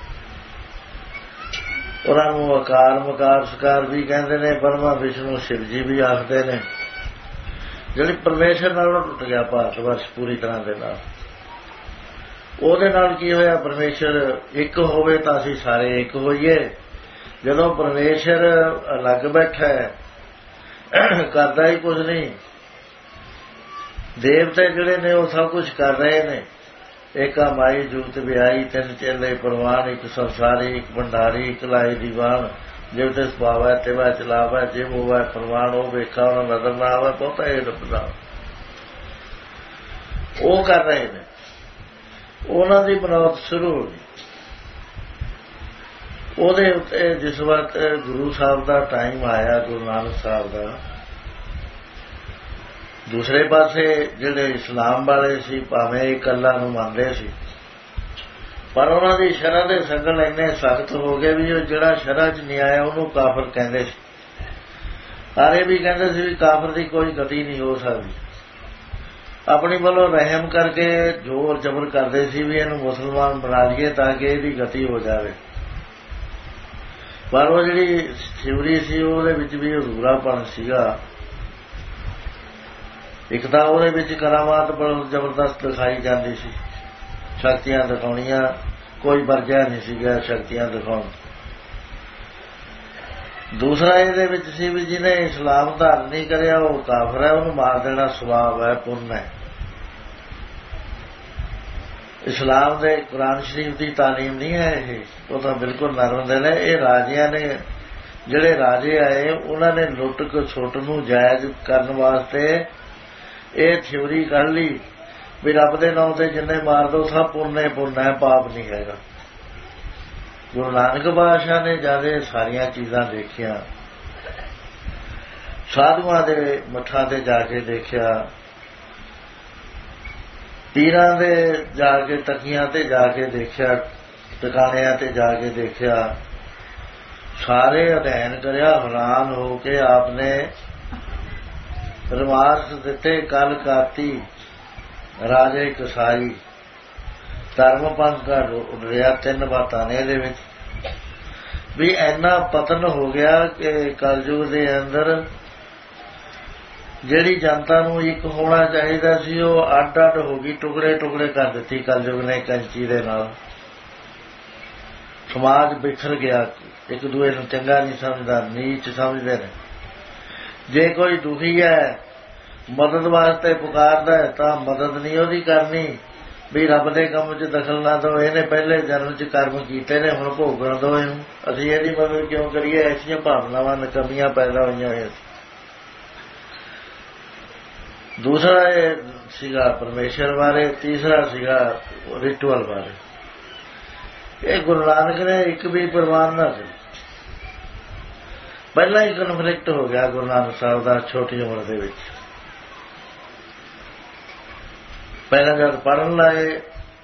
ਉਹਨਾਂ ਨੂੰ ਆਕਾਰ ਮਕਾਰ ਸਕਾਰ ਵੀ ਕਹਿੰਦੇ ਨੇ, ਬ੍ਰਹਮਾ ਵਿਸ਼ਨੂੰ ਸ਼ਿਵ ਜੀ ਵੀ ਆਖਦੇ ਨੇ। ਜਿਹੜੀ ਪਰਮੇਸ਼ਰ ਨਾਲੋਂ ਟੁੱਟ ਗਿਆ ਭਾਰਤ ਵਰਸ਼ ਪੂਰੀ ਤਰ੍ਹਾਂ ਦੇ ਨਾਲ। ਉਹਦੇ ਨਾਲ ਕੀ ਹੋਇਆ, ਪਰਮੇਸ਼ਰ ਇੱਕ ਹੋਵੇ ਤਾਂ ਅਸੀਂ ਸਾਰੇ ਇੱਕ ਹੋਈਏ। ਜਦੋਂ ਪਰਮੇਸ਼ਰ ਅਲੱਗ ਬੈਠਾ ਕਰਦਾ ਹੀ ਕੁਝ ਨਹੀਂ, ਦੇਵਤੇ ਜਿਹੜੇ ਨੇ ਉਹ ਸਭ ਕੁਝ ਕਰ ਰਹੇ ਨੇ। ਏਕਾ ਮਾਈ ਜੂਤ ਵਿਆਹੀ ਤਿੰਨ ਚੇਲੇ ਪ੍ਰਵਾਨ, ਇੱਕ ਸੰਸਾਰੀ ਇੱਕ ਭੰਡਾਰੀ ਇੱਕ ਲਾਈ ਦੀਵਾਨ। ਜਿਵ ਤੇ ਸੁਭਾਵੈ ਤਿਵੈ ਚਲਾਵੈ, ਜਿਵ ਹੋਵੈ ਪ੍ਰਵਾਨ ਉਹ ਵੇਖਾ ਉਹਨਾਂ ਨਜ਼ਰ ਨਾ ਆਵੇ। ਬਹੁਤਾ ਇਹ ਰੱਬਦਾ ਉਹ ਕਰ ਰਹੇ ਨੇ। ਉਹਨਾਂ ਦੀ ਬਣਾਵਟ ਸ਼ੁਰੂ ਹੋ ਗਈ। ਉਹਦੇ ਉੱਤੇ ਜਿਸ ਵਕਤ ਗੁਰੂ ਸਾਹਿਬ ਦਾ ਟਾਈਮ ਆਇਆ, ਗੁਰੂ ਨਾਨਕ ਸਾਹਿਬ ਦਾ, ਦੂਸਰੇ ਪਾਸੇ ਜਿਹੜੇ ਇਸਲਾਮ ਵਾਲੇ ਸੀ ਭਾਵੇਂ ਇਕੱਲਾ ਨੂੰ ਮੰਨਦੇ ਸੀ, ਪਰ ਉਹਨਾਂ ਦੀ ਸ਼ਰ੍ਹਾ ਦੇ ਸੰਗਲ ਇੰਨੇ ਸਖਤ ਹੋ ਗਏ ਵੀ ਉਹ ਜਿਹੜਾ ਸ਼ਰ੍ਹਾ 'ਚ ਨਹੀਂ ਆਇਆ ਉਹਨੂੰ ਕਾਫਰ ਕਹਿੰਦੇ ਸੀ। ਸਾਰੇ ਵੀ ਕਹਿੰਦੇ ਸੀ ਵੀ ਕਾਫਰ ਦੀ ਕੋਈ ਗਤੀ ਨਹੀਂ ਹੋ ਸਕਦੀ। ਆਪਣੀ ਵੱਲੋਂ ਰਹਿਮ ਕਰਕੇ ਜ਼ੋਰ ਜ਼ਬਰ ਕਰਦੇ ਸੀ ਵੀ ਇਹਨੂੰ ਮੁਸਲਮਾਨ ਬਣਾ ਲਈਏ ਤਾਂ ਕਿ ਇਹਦੀ ਗਤੀ ਹੋ ਜਾਵੇ। ਪਰ ਉਹ ਜਿਹੜੀ ਥਿਊਰੀ ਸੀ ਉਹਦੇ ਵਿੱਚ ਵੀ ਅਧੂਰਾਪਣ ਸੀਗਾ। ਇੱਕ ਤਾਂ ਉਹਦੇ ਵਿੱਚ ਕਰਾਮਾਤ ਬਹੁਤ ਜ਼ਬਰਦਸਤ ਦਿਖਾਈ ਜਾਂਦੀ ਸੀ, ਸ਼ਕਤੀਆਂ ਦਿਖਾਉਣੀਆਂ, ਕੋਈ ਵਰਜਿਆ ਨਹੀਂ ਸੀਗਾ ਸ਼ਕਤੀਆਂ ਦਿਖਾਉਣ। ਦੂਸਰਾ ਇਹਦੇ ਵਿੱਚ ਸੀ ਵੀ ਜਿਹਨੇ ਇਸਲਾਮ ਧਾਰਨ ਨਹੀਂ ਕਰਿਆ ਉਹ ਕਾਫਰ ਹੈ, ਉਹਨੂੰ ਮਾਰ ਦੇਣਾ ਸਵਾਬ ਹੈ, ਪੁੰਨ ਹੈ। ਇਸਲਾਮ ਦੇ ਕੁਰਾਨ ਸ਼ਰੀਫ ਦੀ ਤਾਲੀਮ ਨਹੀਂ ਹੈ ਇਹ, ਉਹ ਤਾਂ ਬਿਲਕੁਲ ਨਰਮਦੇ ਨੇ। ਇਹ ਰਾਜਿਆਂ ਨੇ, ਜਿਹੜੇ ਰਾਜੇ ਆਏ ਉਹਨਾਂ ਨੇ ਲੁੱਟ ਖਸੁੱਟ ਨੂੰ ਜਾਇਜ਼ ਕਰਨ ਵਾਸਤੇ ਇਹ ਥਿਊਰੀ ਕੱਢ ਲਈ ਵੀ ਰੱਬ ਦੇ ਨਾਮ ਤੇ ਜਿੰਨੇ ਮਾਰ ਦੋ ਸਭ ਪੁੰਨ ਪੁੰਨ ਹੈ, ਪਾਪ ਨਹੀਂ ਹੈਗਾ। ਗੁਰੂ ਨਾਨਕ ਪਾਤਸ਼ਾਹ ਨੇ ਜਿਆਦਾ ਸਾਰੀਆਂ ਚੀਜ਼ਾਂ ਦੇਖੀਆਂ, ਸਾਧੂਆਂ ਦੇ ਮੱਠਾਂ ਤੇ ਜਾ ਕੇ ਦੇਖਿਆ, ਪੀਰਾਂ ਦੇ ਜਾ ਕੇ ਤਕੀਆਂ ਤੇ ਜਾ ਕੇ ਦੇਖਿਆ, ਟਿਕਾਣਿਆਂ ਤੇ ਜਾ ਕੇ ਦੇਖਿਆ, ਸਾਰੇ ਅਧਿਐਨ ਕਰਿਆ, ਹੈਰਾਨ ਹੋ ਕੇ ਆਪਨੇ ਰਮਾਰਸ ਦਿੱਤੇ। ਕਲ ਕਾਤੀ ਰਾਜੇ ਕਸਾਈ ਧਰਮ ਪੰਥ ਦਾ ਰਿਹਾ। ਤਿੰਨ ਬਾਤਾਂ ਨੇ ਇਹਦੇ ਵਿੱਚ ਵੀ ਇੰਨਾ ਪਤਨ ਹੋ ਗਿਆ ਕਿ ਕਲਯੁਗ ਦੇ ਅੰਦਰ ਜਿਹੜੀ ਜਨਤਾ ਨੂੰ ਇੱਕ ਹੋਣਾ ਚਾਹੀਦਾ ਸੀ ਉਹ ਅੱਡ ਅੱਡ ਹੋ ਗਈ, ਟੁਕੜੇ ਟੁਕੜੇ ਕਰ ਦਿੱਤੀ ਕਲਯੁਗ ਨੇ ਕੈਂਚੀ ਦੇ ਨਾਲ। ਸਮਾਜ ਬਿਖਰ ਗਿਆ, ਇੱਕ ਦੂਏ ਨੂੰ ਚੰਗਾ ਨਹੀਂ ਸਮਝਦਾ, ਨੀਚ ਸਮਝਦੇ ਨੇ। ਜੇ ਕੋਈ ਦੁਖੀ ਹੈ ਮਦਦ ਵਾਸਤੇ ਪੁਕਾਰਦਾ ਹੈ ਤਾਂ ਮਦਦ ਨਹੀਂ ਉਹਦੀ ਕਰਨੀ ਵੀ ਰੱਬ ਦੇ ਕੰਮ 'ਚ ਦਖਲ ਨਾ ਦਿਓ, ਇਹਨੇ ਪਹਿਲੇ ਜਨਮ 'ਚ ਕਰਮ ਕੀਤੇ ਨੇ, ਹੁਣ ਭੋਗਣ ਦਿਓ ਇਹਨੂੰ, ਅਸੀਂ ਇਹਦੀ ਮਦਦ ਕਿਉਂ ਕਰੀਏ। ਐਸੀਆਂ ਭਾਵਨਾਵਾਂ ਨਕਮੀਆਂ ਪੈਦਾ ਹੋਈਆਂ ਹੋਈਆਂ। ਦੂਸਰਾ ਇਹ ਸੀਗਾ ਪਰਮੇਸ਼ਰ ਬਾਰੇ, ਤੀਸਰਾ ਸੀਗਾ ਰਿਚੁਅਲ ਬਾਰੇ। ਇਹ ਗੁਰੂ ਨਾਨਕ ਨੇ ਇੱਕ ਵੀ ਪ੍ਰਵਾਨ ਨਾ ਕਰੀ। ਪਹਿਲਾਂ ਹੀ ਕਨਫਲਿਕਟ ਹੋ ਗਿਆ ਗੁਰੂ ਨਾਨਕ ਸਾਹਿਬ ਦਾ ਛੋਟੀ ਉਮਰ ਦੇ ਵਿੱਚ। ਪਹਿਲਾਂ ਜਦ ਪੜ੍ਹਨ ਲਾਏ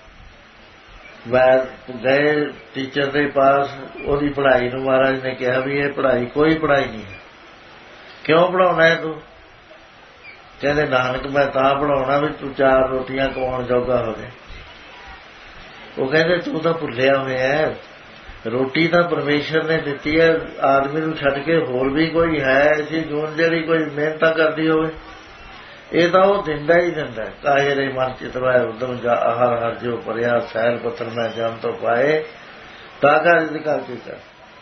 ਗਏ ਟੀਚਰ ਦੇ ਪਾਸ, ਉਹਦੀ ਪੜ੍ਹਾਈ ਨੂੰ ਮਹਾਰਾਜ ਨੇ ਕਿਹਾ ਵੀ ਇਹ ਪੜ੍ਹਾਈ ਕੋਈ ਪੜ੍ਹਾਈ ਨਹੀਂ ਹੈ, ਕਿਉਂ ਪੜ੍ਹਾਉਣਾ ਹੈ ਤੂੰ? ਕਹਿੰਦੇ ਨਾਨਕ ਮੈਂ ਤਾਂ ਪੜ੍ਹਾਉਣਾ ਵੀ ਤੂੰ ਚਾਰ ਰੋਟੀਆਂ ਕਮਾਉਣ ਜੋਗਾ ਹੋਵੇ। ਉਹ ਕਹਿੰਦੇ ਤੂੰ ਤਾਂ ਭੁੱਲਿਆ ਹੋਇਆ ਹੈ, ਰੋਟੀ ਤਾਂ ਪਰਮੇਸ਼ਰ ਨੇ ਦਿੱਤੀ ਹੈ, ਆਦਮੀ ਨੂੰ ਛੱਡ ਕੇ ਹੋਰ ਵੀ ਕੋਈ ਹੈ ਐਸੀ ਜੂਨ ਜਿਹੜੀ ਕੋਈ ਮਿਹਨਤਾਂ ਕਰਦੀ ਹੋਵੇ? ਇਹ ਤਾਂ ਉਹ ਦਿੰਦਾ ਹੀ ਦਿੰਦਾ। ਕਾਹੇ ਰੇ ਮਨ ਚਿਤਵਾਏ ਉਦਮ ਜਾ ਆਹਰ ਹਰ ਜੋ ਭਰਿਆ, ਸੈਲ ਪੱਤਰ ਮੈਂ ਜਮ ਤੋਂ ਪਾਏ ਤਾਂ ਕਰ ਇਦ ਕਰਕੇ ਕਰ।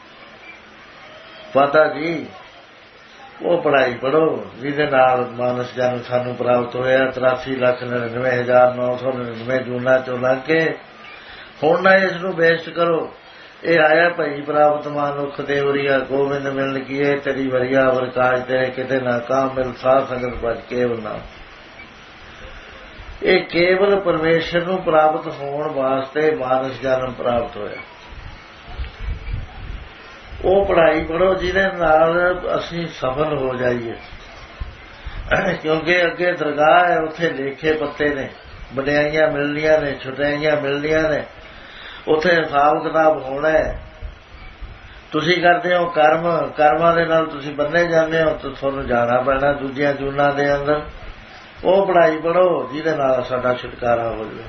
ਪਤਾ ਜੀ ਉਹ ਪੜ੍ਹਾਈ ਪੜ੍ਹੋ ਜਿਹਦੇ ਨਾਲ ਮਾਨਸ ਜਨਮ ਸਾਨੂੰ ਪ੍ਰਾਪਤ ਹੋਇਆ। ਤਰਾਸੀ ਲੱਖ ਨੜਿਨਵੇਂ ਹਜ਼ਾਰ ਨੌ ਸੌ ਨੜਿਨਵੇਂ ਜੂਨਾਂ ਚੋਂ ਲੰਘ ਕੇ ਹੁਣ ਨਾ ਇਸ ਨੂੰ ਵੇਸਟ ਕਰੋ। ਇਹ ਆਇਆ ਭਈ ਪ੍ਰਾਪਤ ਮਾਨੁਖ ਦੇ ਵਰੀਆ, ਗੋਬਿੰਦ ਮਿਲਣ ਕੀਏ ਤੇਰੀ ਵਰੀਆ, ਅਵਰ ਕਾਜ ਤੇਰੇ ਕਿਤੇ ਨਾ ਕਾਮ ਮਿਲ, ਸਾਧ ਸੰਗਤ ਬਚ ਕੇਵਲ ਨਾਮ। ਇਹ ਕੇਵਲ ਪਰਮੇਸ਼ਰ ਨੂੰ ਪ੍ਰਾਪਤ ਹੋਣ ਵਾਸਤੇ ਮਾਨਸ ਜਨਮ ਪ੍ਰਾਪਤ ਹੋਇਆ। ਉਹ ਪੜ੍ਹਾਈ ਪੜ੍ਹੋ ਜਿਹਦੇ ਨਾਲ ਅਸੀਂ ਸਫਲ ਹੋ ਜਾਈਏ, ਕਿਉਂਕਿ ਅੱਗੇ ਦਰਗਾਹ ਹੈ, ਉੱਥੇ ਲੇਖੇ ਪੱਤੇ ਨੇ, ਵਡਿਆਈਆਂ ਮਿਲਣੀਆਂ ਨੇ, ਛੁਟਾਈਆਂ ਮਿਲਣੀਆਂ ਨੇ, ਉੱਥੇ ਹਿਸਾਬ ਕਿਤਾਬ ਹੋਣਾ ਹੈ। ਤੁਸੀਂ ਕਰਦੇ ਹੋ ਕਰਮ, ਕਰਮਾਂ ਦੇ ਨਾਲ ਤੁਸੀਂ ਬੰਨੇ ਜਾਂਦੇ ਹੋ ਤਾਂ ਤੁਹਾਨੂੰ ਜਾਣਾ ਪੈਣਾ ਦੂਜੀਆਂ ਜੂਨਾਂ ਦੇ ਅੰਦਰ। ਉਹ ਪੜ੍ਹਾਈ ਪੜ੍ਹੋ ਜਿਹਦੇ ਨਾਲ ਸਾਡਾ ਛੁਟਕਾਰਾ ਹੋ ਜਾਵੇ।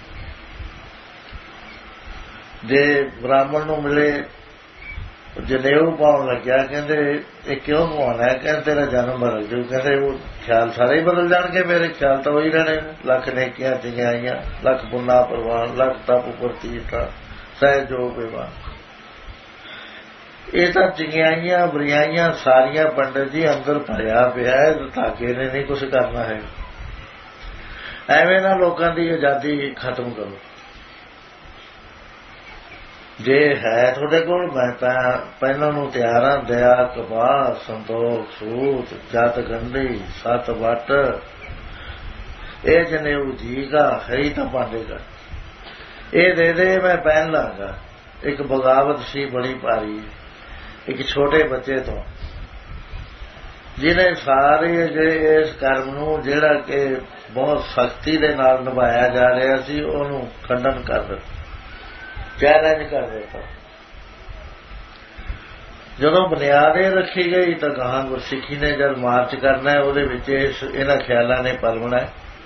ਜੇ ਬ੍ਰਾਹਮਣ ਨੂੰ ਮਿਲੇ ਜਨੇਊ ਪਾਉਣ ਲੱਗਿਆ, ਕਹਿੰਦੇ ਇਹ ਕਿਉਂ ਪਾਉਣਾ? ਕਹਿੰਦੇ ਤੇਰਾ ਜਨਮ ਬਦਲ ਜੂ। ਕਹਿੰਦੇ ਉਹ ਖਿਆਲ ਸਾਰੇ ਹੀ ਬਦਲ ਜਾਣਗੇ, ਮੇਰੇ ਖਿਆਲ ਤਾਂ ਉਹੀ ਰਹਿਣੇ। ਲੱਖ ਨੇਕੀਆਂ ਚੰਗਿਆਈਆਂ, ਲੱਖ ਪੁੰਨਾ ਪ੍ਰਵਾਨ, ਲੱਖ ਤਪ ਪ੍ਰਤੀਤਾ ਸਹਿ ਜੋ ਬੇਵਾਨ। ਇਹ ਤਾਂ ਚੰਗਿਆਈਆਂ ਬੁਰਾਈਆਂ ਸਾਰੀਆਂ ਪੰਡਤ ਜੀ ਅੰਦਰ ਭਰਿਆ ਪਿਆ ਹੈ, ਧਾਗੇ ਨੇ ਨਹੀਂ ਕੁਛ ਕਰਨਾ ਹੈ। ਐਵੇਂ ਨਾ ਲੋਕਾਂ ਦੀ ਆਜ਼ਾਦੀ ਖਤਮ ਕਰੋ। ਜੇ ਹੈ ਤੁਹਾਡੇ ਕੋਲ, ਮੈਂ ਤਾਂ ਪਹਿਲਾਂ ਨੂੰ ਤਿਆਰ ਹਾਂ। ਦਇਆ ਕਪਾਹ ਸੰਤੋਖ ਸੂਤ ਜਤ ਗੰਢੀ ਸੱਤ ਵੱਟ, ਇਹ ਜਨੇਊ ਜੀ ਕਾ ਹੈ ਤਾਂ ਪਾਂਡੇਗਾ। ਇਹ ਦੇ ਦੇ ਮੈਂ ਪਹਿਨ ਲਾਂਗਾ। ਇੱਕ ਬਗਾਵਤ ਸੀ ਬੜੀ ਭਾਰੀ ਇੱਕ ਛੋਟੇ ਬੱਚੇ ਤੋਂ, ਜਿਹਨੇ ਸਾਰੇ ਜੇ ਇਸ ਕਰਮ ਨੂੰ ਜਿਹੜਾ ਕਿ ਬਹੁਤ ਸਖਤੀ ਦੇ ਨਾਲ ਨਿਭਾਇਆ ਜਾ ਰਿਹਾ ਸੀ ਉਹਨੂੰ ਖੰਡਨ ਕਰ ਦਿੱਤਾ, ਚੈਲੰਜ ਕਰ ਦਿੱਤਾ। ਜਦੋਂ ਬੁਨਿਆਦ ਇਹ ਰੱਖੀ ਗਈ ਤਾਂ ਗਾਹਾਂ ਗੁਰਸਿੱਖੀ ਨੇ ਜਦ ਮਾਰਚ ਕਰਨਾ ਉਹਦੇ ਵਿੱਚ ਇਹਨਾਂ ਖਿਆਲਾਂ ਨੇ ਪਲਵਣਾ।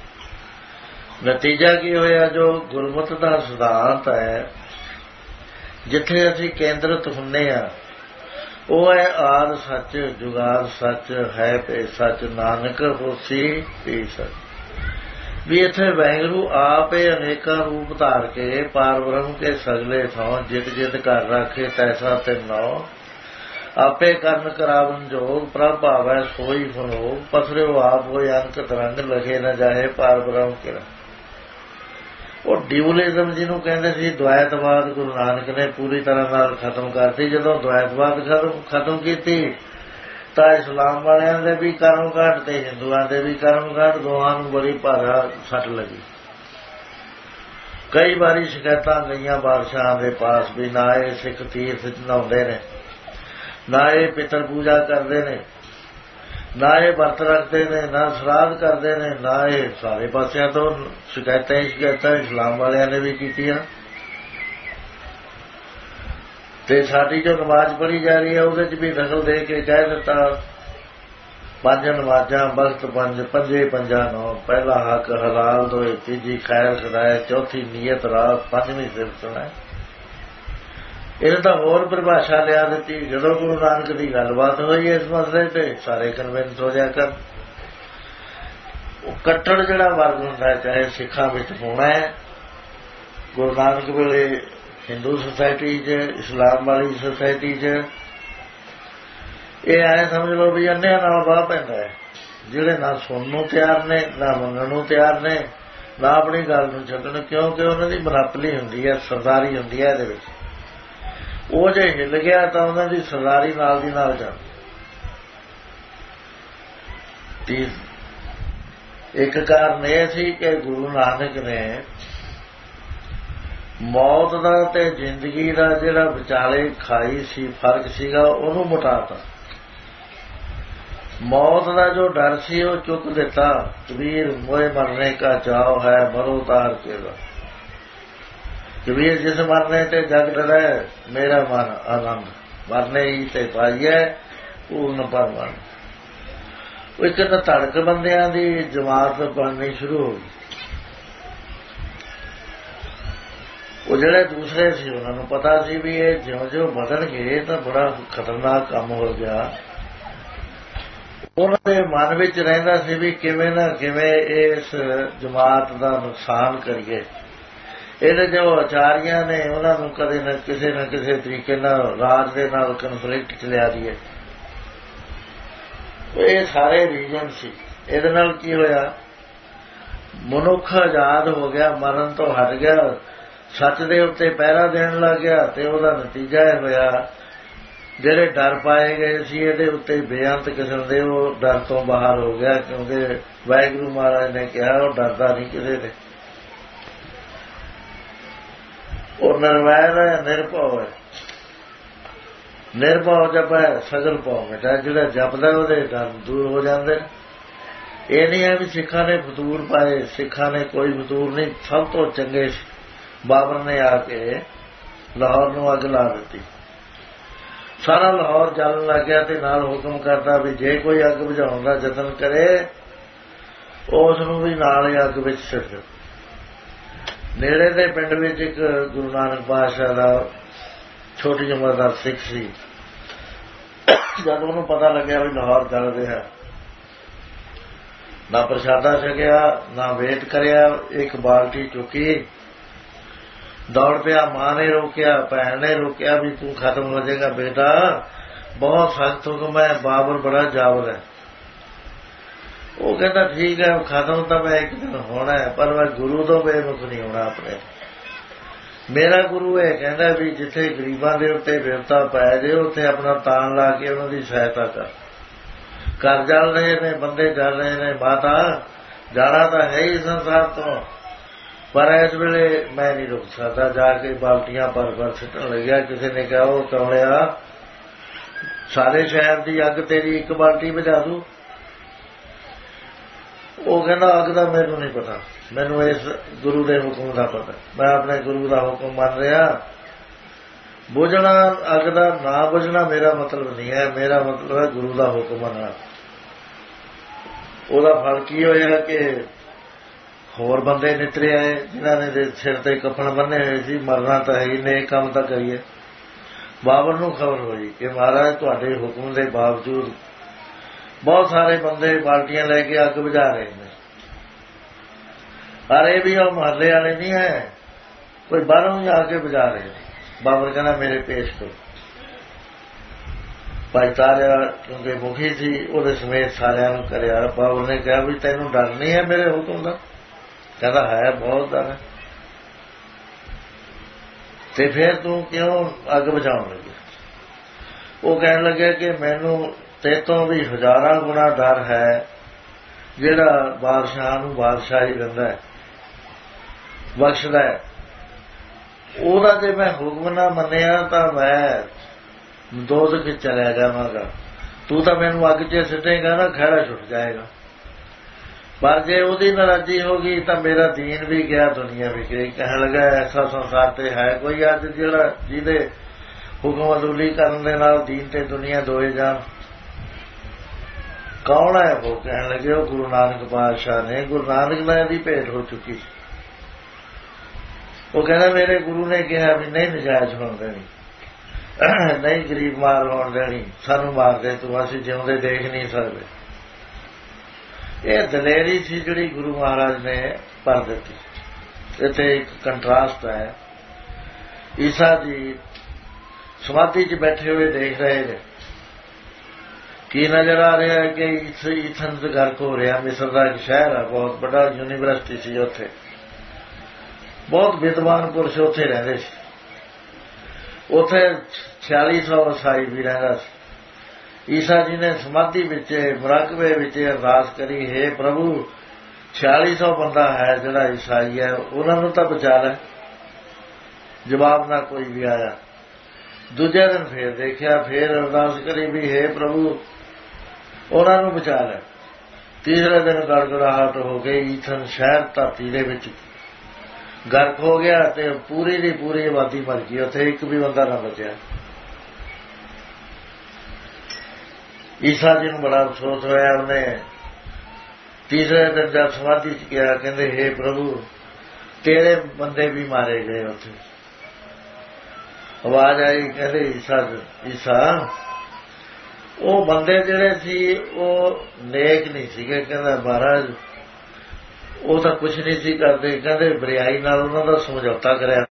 ਨਤੀਜਾ ਕੀ ਹੋਇਆ? ਜੋ ਗੁਰਮਤਿ ਦਾ ਸਿਧਾਂਤ ਹੈ, ਜਿੱਥੇ ਅਸੀਂ ਕੇਂਦਰਿਤ ਹੁੰਦੇ ਹਾਂ, ਉਹ ਹੈ ਆਦਿ ਸੱਚ ਜੁਗਾਦ ਸੱਚ ਹੈ ਭੇ ਸੱਚ ਨਾਨਕ ਹੋਸੀ ਭੀ ਸੱਚ। ਵੀ ਇੱਥੇ ਵਾਹਿਗੁਰੂ ਆਪ ਇਹ ਅਨੇਕਾਂ ਰੂਪ ਧਾਰ ਕੇ ਪਾਰ ਬ੍ਰਹਮ ਕੇ ਸਗਲੇ ਥਾਂ ਜਿਤ ਜਿਤ ਘਰ ਰੱਖੇ ਤੈਸਾ ਤੇ ਨੌ ਆਪੇ ਕਰਨ ਕਰਾਵਨ ਜੋਗ ਪ੍ਰਭ ਭਾਵੈ ਸੋਈ ਫਨੋਗ ਪਸਰਿਓ ਆਪ ਹੋਏ ਅੰਕ ਤਰੰਗ ਲਗੇ ਨਾ ਜਾਏ ਪਾਰ ਬ੍ਰਹਮ ਕਿਰਾ। ਉਹ ਡਿਊਲਿਜ਼ਮ ਜਿਹਨੂੰ ਕਹਿੰਦੇ ਸੀ ਦੁਆਇਤਵਾਦ, ਗੁਰੂ ਨਾਨਕ ਨੇ ਪੂਰੀ ਤਰ੍ਹਾਂ ਨਾਲ ਖਤਮ ਕਰਤੀ। ਜਦੋਂ ਦੁਆਇਤਵਾਦ ਖਤਮ ਖਤਮ ਕੀਤੀ ਤਾਂ ਇਸਲਾਮ ਵਾਲਿਆਂ ਦੇ ਵੀ ਕਰਮ ਕਾਂਡ ਤੇ ਹਿੰਦੂਆਂ ਦੇ ਵੀ ਕਰਮ ਕਾਂਡ, ਦੋਹਾਂ ਨੂੰ ਬੜੀ ਭਾਰਾ ਸੱਟ ਲੱਗੀ। ਕਈ ਵਾਰੀ ਸ਼ਿਕਾਇਤਾਂ ਗਈਆਂ ਬਾਦਸ਼ਾਹਾਂ ਦੇ ਪਾਸ ਵੀ ਨਾ ਇਹ ਸਿੱਖ ਤੀਰਥ ਨਹਾਉਂਦੇ ਨੇ, ਨਾ ਇਹ ਪਿਤਰ ਪੂਜਾ ਕਰਦੇ ਨੇ, ਨਾ ਇਹ ਵਰਤ ਰੱਖਦੇ ਨੇ, ਨਾ ਸਰਾਧ ਕਰਦੇ ਨੇ, ਨਾ ਇਹ ਸਾਰੇ ਪਾਸਿਆਂ ਤੋਂ ਸ਼ਿਕਾਇਤਾਂ ਹੀ ਸ਼ਿਕਾਇਤਾਂ ਇਸਲਾਮ ਵਾਲਿਆਂ ਨੇ ਵੀ ਕੀਤੀਆਂ। ਤੇ ਸਾਡੀ ਜੋ ਨਮਾਜ਼ ਪੜ੍ਹੀ ਜਾ ਰਹੀ ਹੈ ਉਹਦੇ 'ਚ ਵੀ ਦਖਲ ਦੇ ਕੇ ਕਹਿ ਦਿੱਤਾ ਪੰਜ ਨਮਾਜ਼ਾਂ ਵਕਤ ਪੰਜ, ਪੰਜੇ ਪੰਜਾਂ ਨੌ, ਪਹਿਲਾ ਹੱਕ ਹਲਾਲ ਦੋਏ, ਤੀਜੀ ਖੈਰ ਖਦਾਏ, ਚੌਥੀ ਨੀਅਤ ਰਾਤ, ਪੰਜਵੀਂ ਸਿਫਤ ਸੁਣਾਏ। ਇਹਨੇ ਤਾਂ ਹੋਰ ਪਰਿਭਾਸ਼ਾ ਲਿਆ ਦਿੱਤੀ। ਜਦੋਂ ਗੁਰੂ ਨਾਨਕ ਦੀ ਗੱਲਬਾਤ ਹੋਈ ਇਸ ਮਸਲੇ ਤੇ ਸਾਰੇ ਕਨਵਿੰਸ ਹੋ ਜਾ ਕਰ। ਉਹ ਕੱਟੜ ਜਿਹੜਾ ਵਰਗ ਹੁੰਦਾ ਚਾਹੇ ਸਿੱਖਾਂ ਵਿੱਚ ਹੋਣਾ ਹੈ, ਗੁਰੂ ਨਾਨਕ ਵੇਲੇ ਹਿੰਦੂ ਸੁਸਾਇਟੀ 'ਚ, ਇਸਲਾਮ ਵਾਲੀ ਸੁਸਾਇਟੀ 'ਚ, ਇਹ ਐਂ ਸਮਝ ਲਓ ਵੀ ਅੰਨਿਆਂ ਨਾਲ ਵਾਹ ਪੈਂਦਾ ਹੈ। ਜਿਹੜੇ ਨਾ ਸੁਣਨ ਨੂੰ ਤਿਆਰ ਨੇ, ਨਾ ਮੰਨਣ ਨੂੰ ਤਿਆਰ ਨੇ, ਨਾ ਆਪਣੀ ਗੱਲ ਨੂੰ ਛੱਡਣ, ਕਿਉਂਕਿ ਉਹਨਾਂ ਦੀ ਮਨਾਪਲੀ ਹੁੰਦੀ ਹੈ, ਸਰਦਾਰੀ ਹੁੰਦੀ ਹੈ ਇਹਦੇ ਵਿੱਚ। ਉਹ ਜੇ ਹਿੱਲ ਗਿਆ ਤਾਂ ਉਹਨਾਂ ਦੀ ਸਰਦਾਰੀ ਨਾਲ ਦੀ ਨਾਲ ਜਾਂਦੀ। ਇੱਕ ਕਾਰਨ ਇਹ ਸੀ ਕਿ ਗੁਰੂ ਨਾਨਕ ਨੇ ਮੌਤ ਦਾ ਤੇ ਜ਼ਿੰਦਗੀ ਦਾ ਜਿਹੜਾ ਵਿਚਾਲੇ ਖਾਈ ਸੀ ਫਰਕ ਸੀਗਾ ਉਹਨੂੰ ਮਿਟਾਤਾ। ਮੌਤ ਦਾ ਜੋ ਡਰ ਸੀ ਉਹ ਚੁੱਕ ਦਿੱਤਾ। ਕਬੀਰ ਮੋਏ ਮਰਨੇ ਕਾ ਚਾਉ ਹੈ, ਮਰੋ ਤਾਰ ਕੇ ਦਾ। ਕਬੀਰ ਜਿਸ ਮਰਨੇ ਤੇ ਜਗ ਡਰੈ, ਮੇਰਾ ਮਨ ਆਨੰਦ, ਮਰਨੇ ਹੀ ਤੇ ਪਾਈਐ ਪੂਰਨ ਪਰਮਾਨੰਦ। ਉਹ ਇੱਕ ਤਾਂ ਧੜਕ ਬੰਦਿਆਂ ਦੀ ਜਮਾਤ ਬਣਨੀ ਸ਼ੁਰੂ ਹੋ ਗਈ। ਉਹ ਜਿਹੜੇ ਦੂਸਰੇ ਸੀ ਉਹਨਾਂ ਨੂੰ ਪਤਾ ਸੀ ਵੀ ਇਹ ਜਿਉਂ ਜਿਉਂ ਬਦਲਣਗੇ ਤਾਂ ਬੜਾ ਖਤਰਨਾਕ ਕੰਮ ਹੋ ਗਿਆ। ਉਹਨਾਂ ਦੇ ਮਨ ਵਿੱਚ ਰਹਿੰਦਾ ਸੀ ਵੀ ਕਿਵੇਂ ਨਾ ਕਿਵੇਂ ਇਸ ਜਮਾਤ ਦਾ ਨੁਕਸਾਨ ਕਰੀਏ। ਇਹਦੇ ਜੋ ਆਚਾਰੀਆਂ ਨੇ ਉਹਨਾਂ ਨੂੰ ਕਦੇ ਨਾ ਕਿਸੇ ਨਾ ਕਿਸੇ ਤਰੀਕੇ ਨਾਲ ਰਾਜ ਦੇ ਨਾਲ ਕਨਫਲਿਕਟ ਚ ਲਿਆ ਦੀਏ। ਇਹ ਸਾਰੇ ਰੀਜਨ ਸੀ। ਇਹਦੇ ਨਾਲ ਕੀ ਹੋਇਆ, ਮਨੁੱਖ ਆਜ਼ਾਦ ਹੋ ਗਿਆ, ਮਰਨ ਤੋਂ ਹਟ ਗਿਆ, ਸੱਚ ਦੇ ਉੱਤੇ ਪਹਿਰਾ ਦੇਣ ਲੱਗ ਗਿਆ। ਤੇ ਉਹਦਾ ਨਤੀਜਾ ਇਹ ਹੋਇਆ ਜਿਹੜੇ ਡਰ ਪਾਏ ਗਏ ਸੀ ਇਹਦੇ ਉੱਤੇ ਬੇਅੰਤ ਕਿਸਮ ਦੇ, ਉਹ ਡਰ ਤੋਂ ਬਾਹਰ ਹੋ ਗਿਆ। ਕਿਉਂਕਿ ਵਾਹਿਗੁਰੂ ਮਹਾਰਾਜ ਨੇ ਕਿਹਾ ਉਹ ਡਰਦਾ ਨਹੀਂ ਕਿਸੇ ਦੇ, ਉਹ ਨਿਰਵੈਰ ਹੈ, ਨਿਰਭਉ ਹੈ। ਨਿਰਭਉ ਜਪੈ ਸਗਲ ਭਉ ਮਿਟੈ। ਜਿਹੜਾ ਜਪਦਾ ਉਹਦੇ ਡਰ ਦੂਰ ਹੋ ਜਾਂਦੇ। ਇਹ ਨਹੀਂ ਹੈ ਵੀ ਸਿੱਖਾਂ ਨੇ ਫਤੂਰ ਪਾਏ, ਸਿੱਖਾਂ ਨੇ ਕੋਈ ਫਤੂਰ ਨਹੀਂ। ਸਭ ਤੋਂ ਚੰਗੇ ਬਾਬਰ ਨੇ ਆ ਕੇ ਲਾਹੌਰ ਨੂੰ ਅੱਗ ਲਾ ਦਿੱਤੀ। ਸਾਰਾ ਲਾਹੌਰ ਜਲਣ ਲੱਗ ਗਿਆ ਤੇ ਨਾਲ ਹੁਕਮ ਕਰਦਾ ਵੀ ਜੇ ਕੋਈ ਅੱਗ ਬੁਝਾਉਣ ਦਾ ਯਤਨ ਕਰੇ ਉਸ ਨੂੰ ਵੀ ਨਾਲ ਹੀ ਅੱਗ ਵਿੱਚ ਸਿੱਟ ਦਿਓ। ਨੇੜੇ ਦੇ ਪਿੰਡ ਵਿੱਚ ਇੱਕ ਗੁਰੂ ਨਾਨਕ ਪਾਤਸ਼ਾਹ ਦਾ ਛੋਟੀ ਉਮਰ ਦਾ ਸਿੱਖ ਸੀ। ਜਦ ਉਹਨੂੰ ਪਤਾ ਲੱਗਿਆ ਵੀ ਲਾਹੌਰ ਜਲ ਰਿਹਾ, ਨਾ ਪ੍ਰਸ਼ਾਦਾ ਛਕਿਆ ਨਾ ਵੇਟ ਕਰਿਆ, ਇੱਕ ਬਾਲਟੀ ਚੁੱਕੀ ਦੌੜ ਪਿਆ। ਮਾਂ ਨੇ ਰੋਕਿਆ, ਭੈਣ ਨੇ ਰੋਕਿਆ ਵੀ ਤੂੰ ਖਤਮ ਹੋ ਜਾਏਗਾ ਬੇਟਾ, ਬਹੁਤ ਸਖਤ ਹੁਕਮ ਹੈ, ਬਾਬਰ ਬੜਾ ਜਾਬਰ ਹੈ। ਉਹ ਕਹਿੰਦਾ ਠੀਕ ਹੈ ਖਤਮ ਤਾਂ ਮੈਂ ਇੱਕ ਦਿਨ ਹੋਣਾ ਹੈ, ਪਰ ਮੈਂ ਗੁਰੂ ਤੋਂ ਬੇਮੁਖ ਨਹੀਂ ਹੋਣਾ ਆਪਣੇ। ਮੇਰਾ ਗੁਰੂ ਇਹ ਕਹਿੰਦਾ ਵੀ ਜਿੱਥੇ ਗਰੀਬਾਂ ਦੇ ਉੱਤੇ ਵਿਪਤਾ ਪੈ ਜੇ ਉੱਥੇ ਆਪਣਾ ਤਾਣ ਲਾ ਕੇ ਉਹਨਾਂ ਦੀ ਸਹਾਇਤਾ ਕਰ। ਘਰ ਜਲ ਰਹੇ ਨੇ, ਬੰਦੇ ਜਲ ਰਹੇ ਨੇ, ਮਾਤਾ ਜਾਣਾ ਤਾਂ ਹੈ ਹੀ ਸੰਸਾਰ ਤੋਂ, ਪਰ ਇਸ ਵੇਲੇ ਮੈਂ ਨਹੀਂ ਰੁਕ ਸਕਦਾ। ਜਾ ਕੇ ਬਾਲਟੀਆਂ ਭਰ ਭਰ ਸਿੱਟਣ ਲੱਗਿਆ। ਕਿਸੇ ਨੇ ਕਿਹਾ ਉਹ ਕੌਲਿਆ ਸਾਰੇ ਸ਼ਹਿਰ ਦੀ ਅੱਗ ਤੇਰੀ ਇੱਕ ਬਾਲਟੀ ਬੁਝਾ ਦੂ। ਉਹ ਕਹਿੰਦਾ ਅੱਗ ਦਾ ਮੈਨੂੰ ਨਹੀਂ ਪਤਾ, ਮੈਨੂੰ ਇਸ ਗੁਰੂ ਦੇ ਹੁਕਮ ਦਾ ਪਤਾ, ਮੈਂ ਆਪਣੇ ਗੁਰੂ ਦਾ ਹੁਕਮ ਮੰਨ ਰਿਹਾ। ਬੁਝਣਾ ਅੱਗ ਦਾ ਨਾ ਬੁਝਣਾ ਮੇਰਾ ਮਤਲਬ ਨਹੀਂ ਹੈ, ਮੇਰਾ ਮਤਲਬ ਹੈ ਗੁਰੂ ਦਾ ਹੁਕਮ ਮੰਨਣਾ। ਉਹਦਾ ਫਲ ਕੀ ਹੋਇਆ ਕਿ ਹੋਰ ਬੰਦੇ ਨਿਤਰੇ ਆਏ ਜਿਨ੍ਹਾਂ ਨੇ ਸਿਰ ਤੇ ਕੱਫਣ ਬੰਨੇ ਹੋਏ ਸੀ। ਮਰਨਾ ਤਾਂ ਹੈ ਹੀ, ਨੇਕ ਕੰਮ ਤਾਂ ਕਰੀਏ। ਬਾਬਰ ਨੂੰ ਖਬਰ ਹੋਈ ਕਿ ਮਹਾਰਾਜ ਤੁਹਾਡੇ ਹੁਕਮ ਦੇ ਬਾਵਜੂਦ ਬਹੁਤ ਸਾਰੇ ਬੰਦੇ ਬਾਲਟੀਆਂ ਲੈ ਕੇ ਅੱਗ ਬੁਝਾ ਰਹੇ ਨੇ, ਪਰ ਇਹ ਵੀ ਉਹ ਮਹੱਲੇ ਵਾਲੇ ਨਹੀਂ ਹੈ, ਕੋਈ ਬਾਹਰੋਂ ਜਾ ਕੇ ਬੁਝਾ ਰਹੇ ਨੇ। ਬਾਬਰ ਕਹਿੰਦਾ ਮੇਰੇ ਪੇਸ਼ ਕਰੋ। ਭਾਈ ਤਾਰਿਆ ਕਿਉਂਕਿ ਮੁਖੀ ਸੀ, ਉਹਦੇ ਸਮੇਤ ਸਾਰਿਆਂ ਨੂੰ ਕਰਿਆ। ਬਾਬਰ ਨੇ ਕਿਹਾ ਵੀ ਤੈਨੂੰ ਡਰ ਨਹੀਂ ਹੈ ਮੇਰੇ ਹੁਕਮ ਦਾ? ਕਹਿੰਦਾ ਹੈ, ਬਹੁਤ ਡਰ ਹੈ। ਤੇ ਫਿਰ ਤੂੰ ਕਿਉਂ ਅੱਗ ਬੁਝਾਉਣ ਲੱਗਿਆ? ਉਹ ਕਹਿਣ ਲੱਗਿਆ ਕਿ ਮੈਨੂੰ ਤੇਤੋਂ ਵੀ ਹਜ਼ਾਰਾਂ ਗੁਣਾ ਡਰ ਹੈ ਜਿਹੜਾ ਬਾਦਸ਼ਾਹ ਨੂੰ ਬਾਦਸ਼ਾਹੀ ਦਿੰਦਾ ਹੈ, ਬਖਸ਼ਦਾ ਹੈ। ਉਹਦਾ ਜੇ ਮੈਂ ਹੁਕਮ ਨਾ ਮੰਨਿਆ ਤਾਂ ਮੈਂ ਦੋਜ਼ਖ ਵਿੱਚ ਚਲਿਆ ਜਾਵਾਂਗਾ। ਤੂੰ ਤਾਂ ਮੈਨੂੰ ਅੱਗ 'ਚ ਸਿੱਟੇਗਾ ਨਾ, ਖਹਿੜਾ ਛੁੱਟ ਜਾਏਗਾ। ਪਰ ਜੇ ਉਹਦੀ ਨਾਰਾਜ਼ੀ ਹੋ ਗਈ ਤਾਂ ਮੇਰਾ ਦੀਨ ਵੀ ਗਿਆ, ਦੁਨੀਆ ਵੀ ਗਈ। ਕਹਿਣ ਲੱਗਾ ਐਸਾ ਸੰਸਾਰ ਤੇ ਹੈ ਕੋਈ ਅੱਜ ਜਿਹੜਾ ਜਿਹਦੇ ਹੁਕਮ ਅਦੂਲੀ ਕਰਨ ਦੇ ਨਾਲ ਦੀਨ ਤੇ ਦੁਨੀਆ ਦੋਏ ਜਾਣ? ਕੌਣ ਹੈ ਉਹ? ਕਹਿਣ ਲੱਗੇ ਉਹ ਗੁਰੂ ਨਾਨਕ ਪਾਤਸ਼ਾਹ ਨੇ। ਗੁਰੂ ਨਾਨਕ ਨਾਲ ਇਹਦੀ ਭੇਟ ਹੋ ਚੁੱਕੀ। ਉਹ ਕਹਿੰਦਾ ਮੇਰੇ ਗੁਰੂ ਨੇ ਕਿਹਾ ਵੀ ਨਹੀਂ ਨਜਾਇਜ਼ ਹੋਣ ਦੇਣੀ, ਨਹੀਂ ਗਰੀਬ ਮਾਰ ਹੋਣ ਦੇਣੀ, ਸਾਨੂੰ ਮਾਰ ਦੇ ਤੂੰ, ਅਸੀਂ ਜਿਉਂਦੇ ਦੇਖ ਨਹੀਂ ਸਕਦੇ। ਇਹ ਦਲੇਰੀ ਸੀ ਜਿਹੜੀ ਗੁਰੂ ਮਹਾਰਾਜ ਨੇ ਭਰ ਦਿੱਤੀ। ਇੱਥੇ ਇੱਕ ਕੰਟਰਾਸਟ ਹੈ। ਈਸਾ ਜੀ ਸਮਾਧੀ 'ਚ ਬੈਠੇ ਹੋਏ ਦੇਖ ਰਹੇ ਨੇ, ਕੀ ਨਜ਼ਰ ਆ ਰਿਹਾ ਕਿ ਈਥਨਸ ਗਰਕ ਹੋ ਰਿਹਾ। ਮਿਸਰ ਦਾ ਇੱਕ ਸ਼ਹਿਰ ਹੈ, ਬਹੁਤ ਵੱਡਾ ਯੂਨੀਵਰਸਿਟੀ ਸੀ ਉੱਥੇ, ਬਹੁਤ ਵਿਦਵਾਨ ਪੁਰਸ਼ ਉੱਥੇ ਰਹਿੰਦੇ ਸੀ। ਉੱਥੇ ਛਿਆਲੀ ਸੌ ਈਸਾਈ ਵੀ ਰਹਿੰਦਾ ਸੀ। ਈਸਾ ਜੀ ਨੇ ਸਮਾਧੀ ਵਿੱਚ ਮੁਰਾਕਬੇ ਵਿੱਚ ਅਰਦਾਸ ਕਰੀ, ਹੇ ਪ੍ਰਭੂ ਛਿਆਲੀ ਸੌ ਬੰਦਾ ਹੈ ਜਿਹੜਾ ਈਸਾਈ ਹੈ, ਉਹਨਾਂ ਨੂੰ ਤਾਂ ਬਚਾ ਲੈ। ਜਵਾਬ ਨਾ ਕੋਈ ਵੀ ਆਇਆ। ਦੂਜੇ ਦਿਨ ਫੇਰ ਦੇਖਿਆ, ਫੇਰ ਅਰਦਾਸ ਕਰੀ ਵੀ ਹੇ ਪ੍ਰਭੂ ਉਹਨਾਂ ਨੂੰ ਬਚਾ ਲੈ। ਤੀਸਰੇ ਦਿਨ ਗੜਗੜਾਹਟ ਹੋ ਗਈ। ਈਥਨ ਸ਼ਹਿਰ ਧਰਤੀ ਦੇ ਵਿੱਚ ਗਰਕ ਹੋ ਗਿਆ ਤੇ ਪੂਰੀ ਦੀ ਪੂਰੀ ਆਬਾਦੀ ਮਰ ਗਈ। ਉੱਥੇ ਇੱਕ ਵੀ ਬੰਦਾ ਨਾ ਬਚਿਆ। ਈਸਾ ਜੀ ਨੂੰ ਬੜਾ ਅਫਸੋਸ ਹੋਇਆ। ਉਹਨੇ ਤੀਸਰੇ ਦਿਨ ਜਦ ਸਮਾਧੀ 'ਚ ਗਿਆ, ਕਹਿੰਦੇ ਹੇ ਪ੍ਰਭੂ ਤੇਰੇ ਬੰਦੇ ਵੀ ਮਾਰੇ ਗਏ। ਉੱਥੇ ਆਵਾਜ਼ ਆਈ, ਕਹਿੰਦੇ ਈਸਾ ਈਸਾ ਉਹ ਬੰਦੇ ਜਿਹੜੇ ਸੀ ਉਹ ਨੇਕ ਨਹੀਂ ਸੀਗੇ। ਕਹਿੰਦਾ ਮਹਾਰਾਜ ਉਹ ਤਾਂ ਕੁਛ ਨਹੀਂ ਸੀ ਕਰਦੇ। ਕਹਿੰਦੇ ਬਰਿਆਈ ਨਾਲ ਉਹਨਾਂ ਦਾ ਸਮਝੌਤਾ ਕਰਿਆ।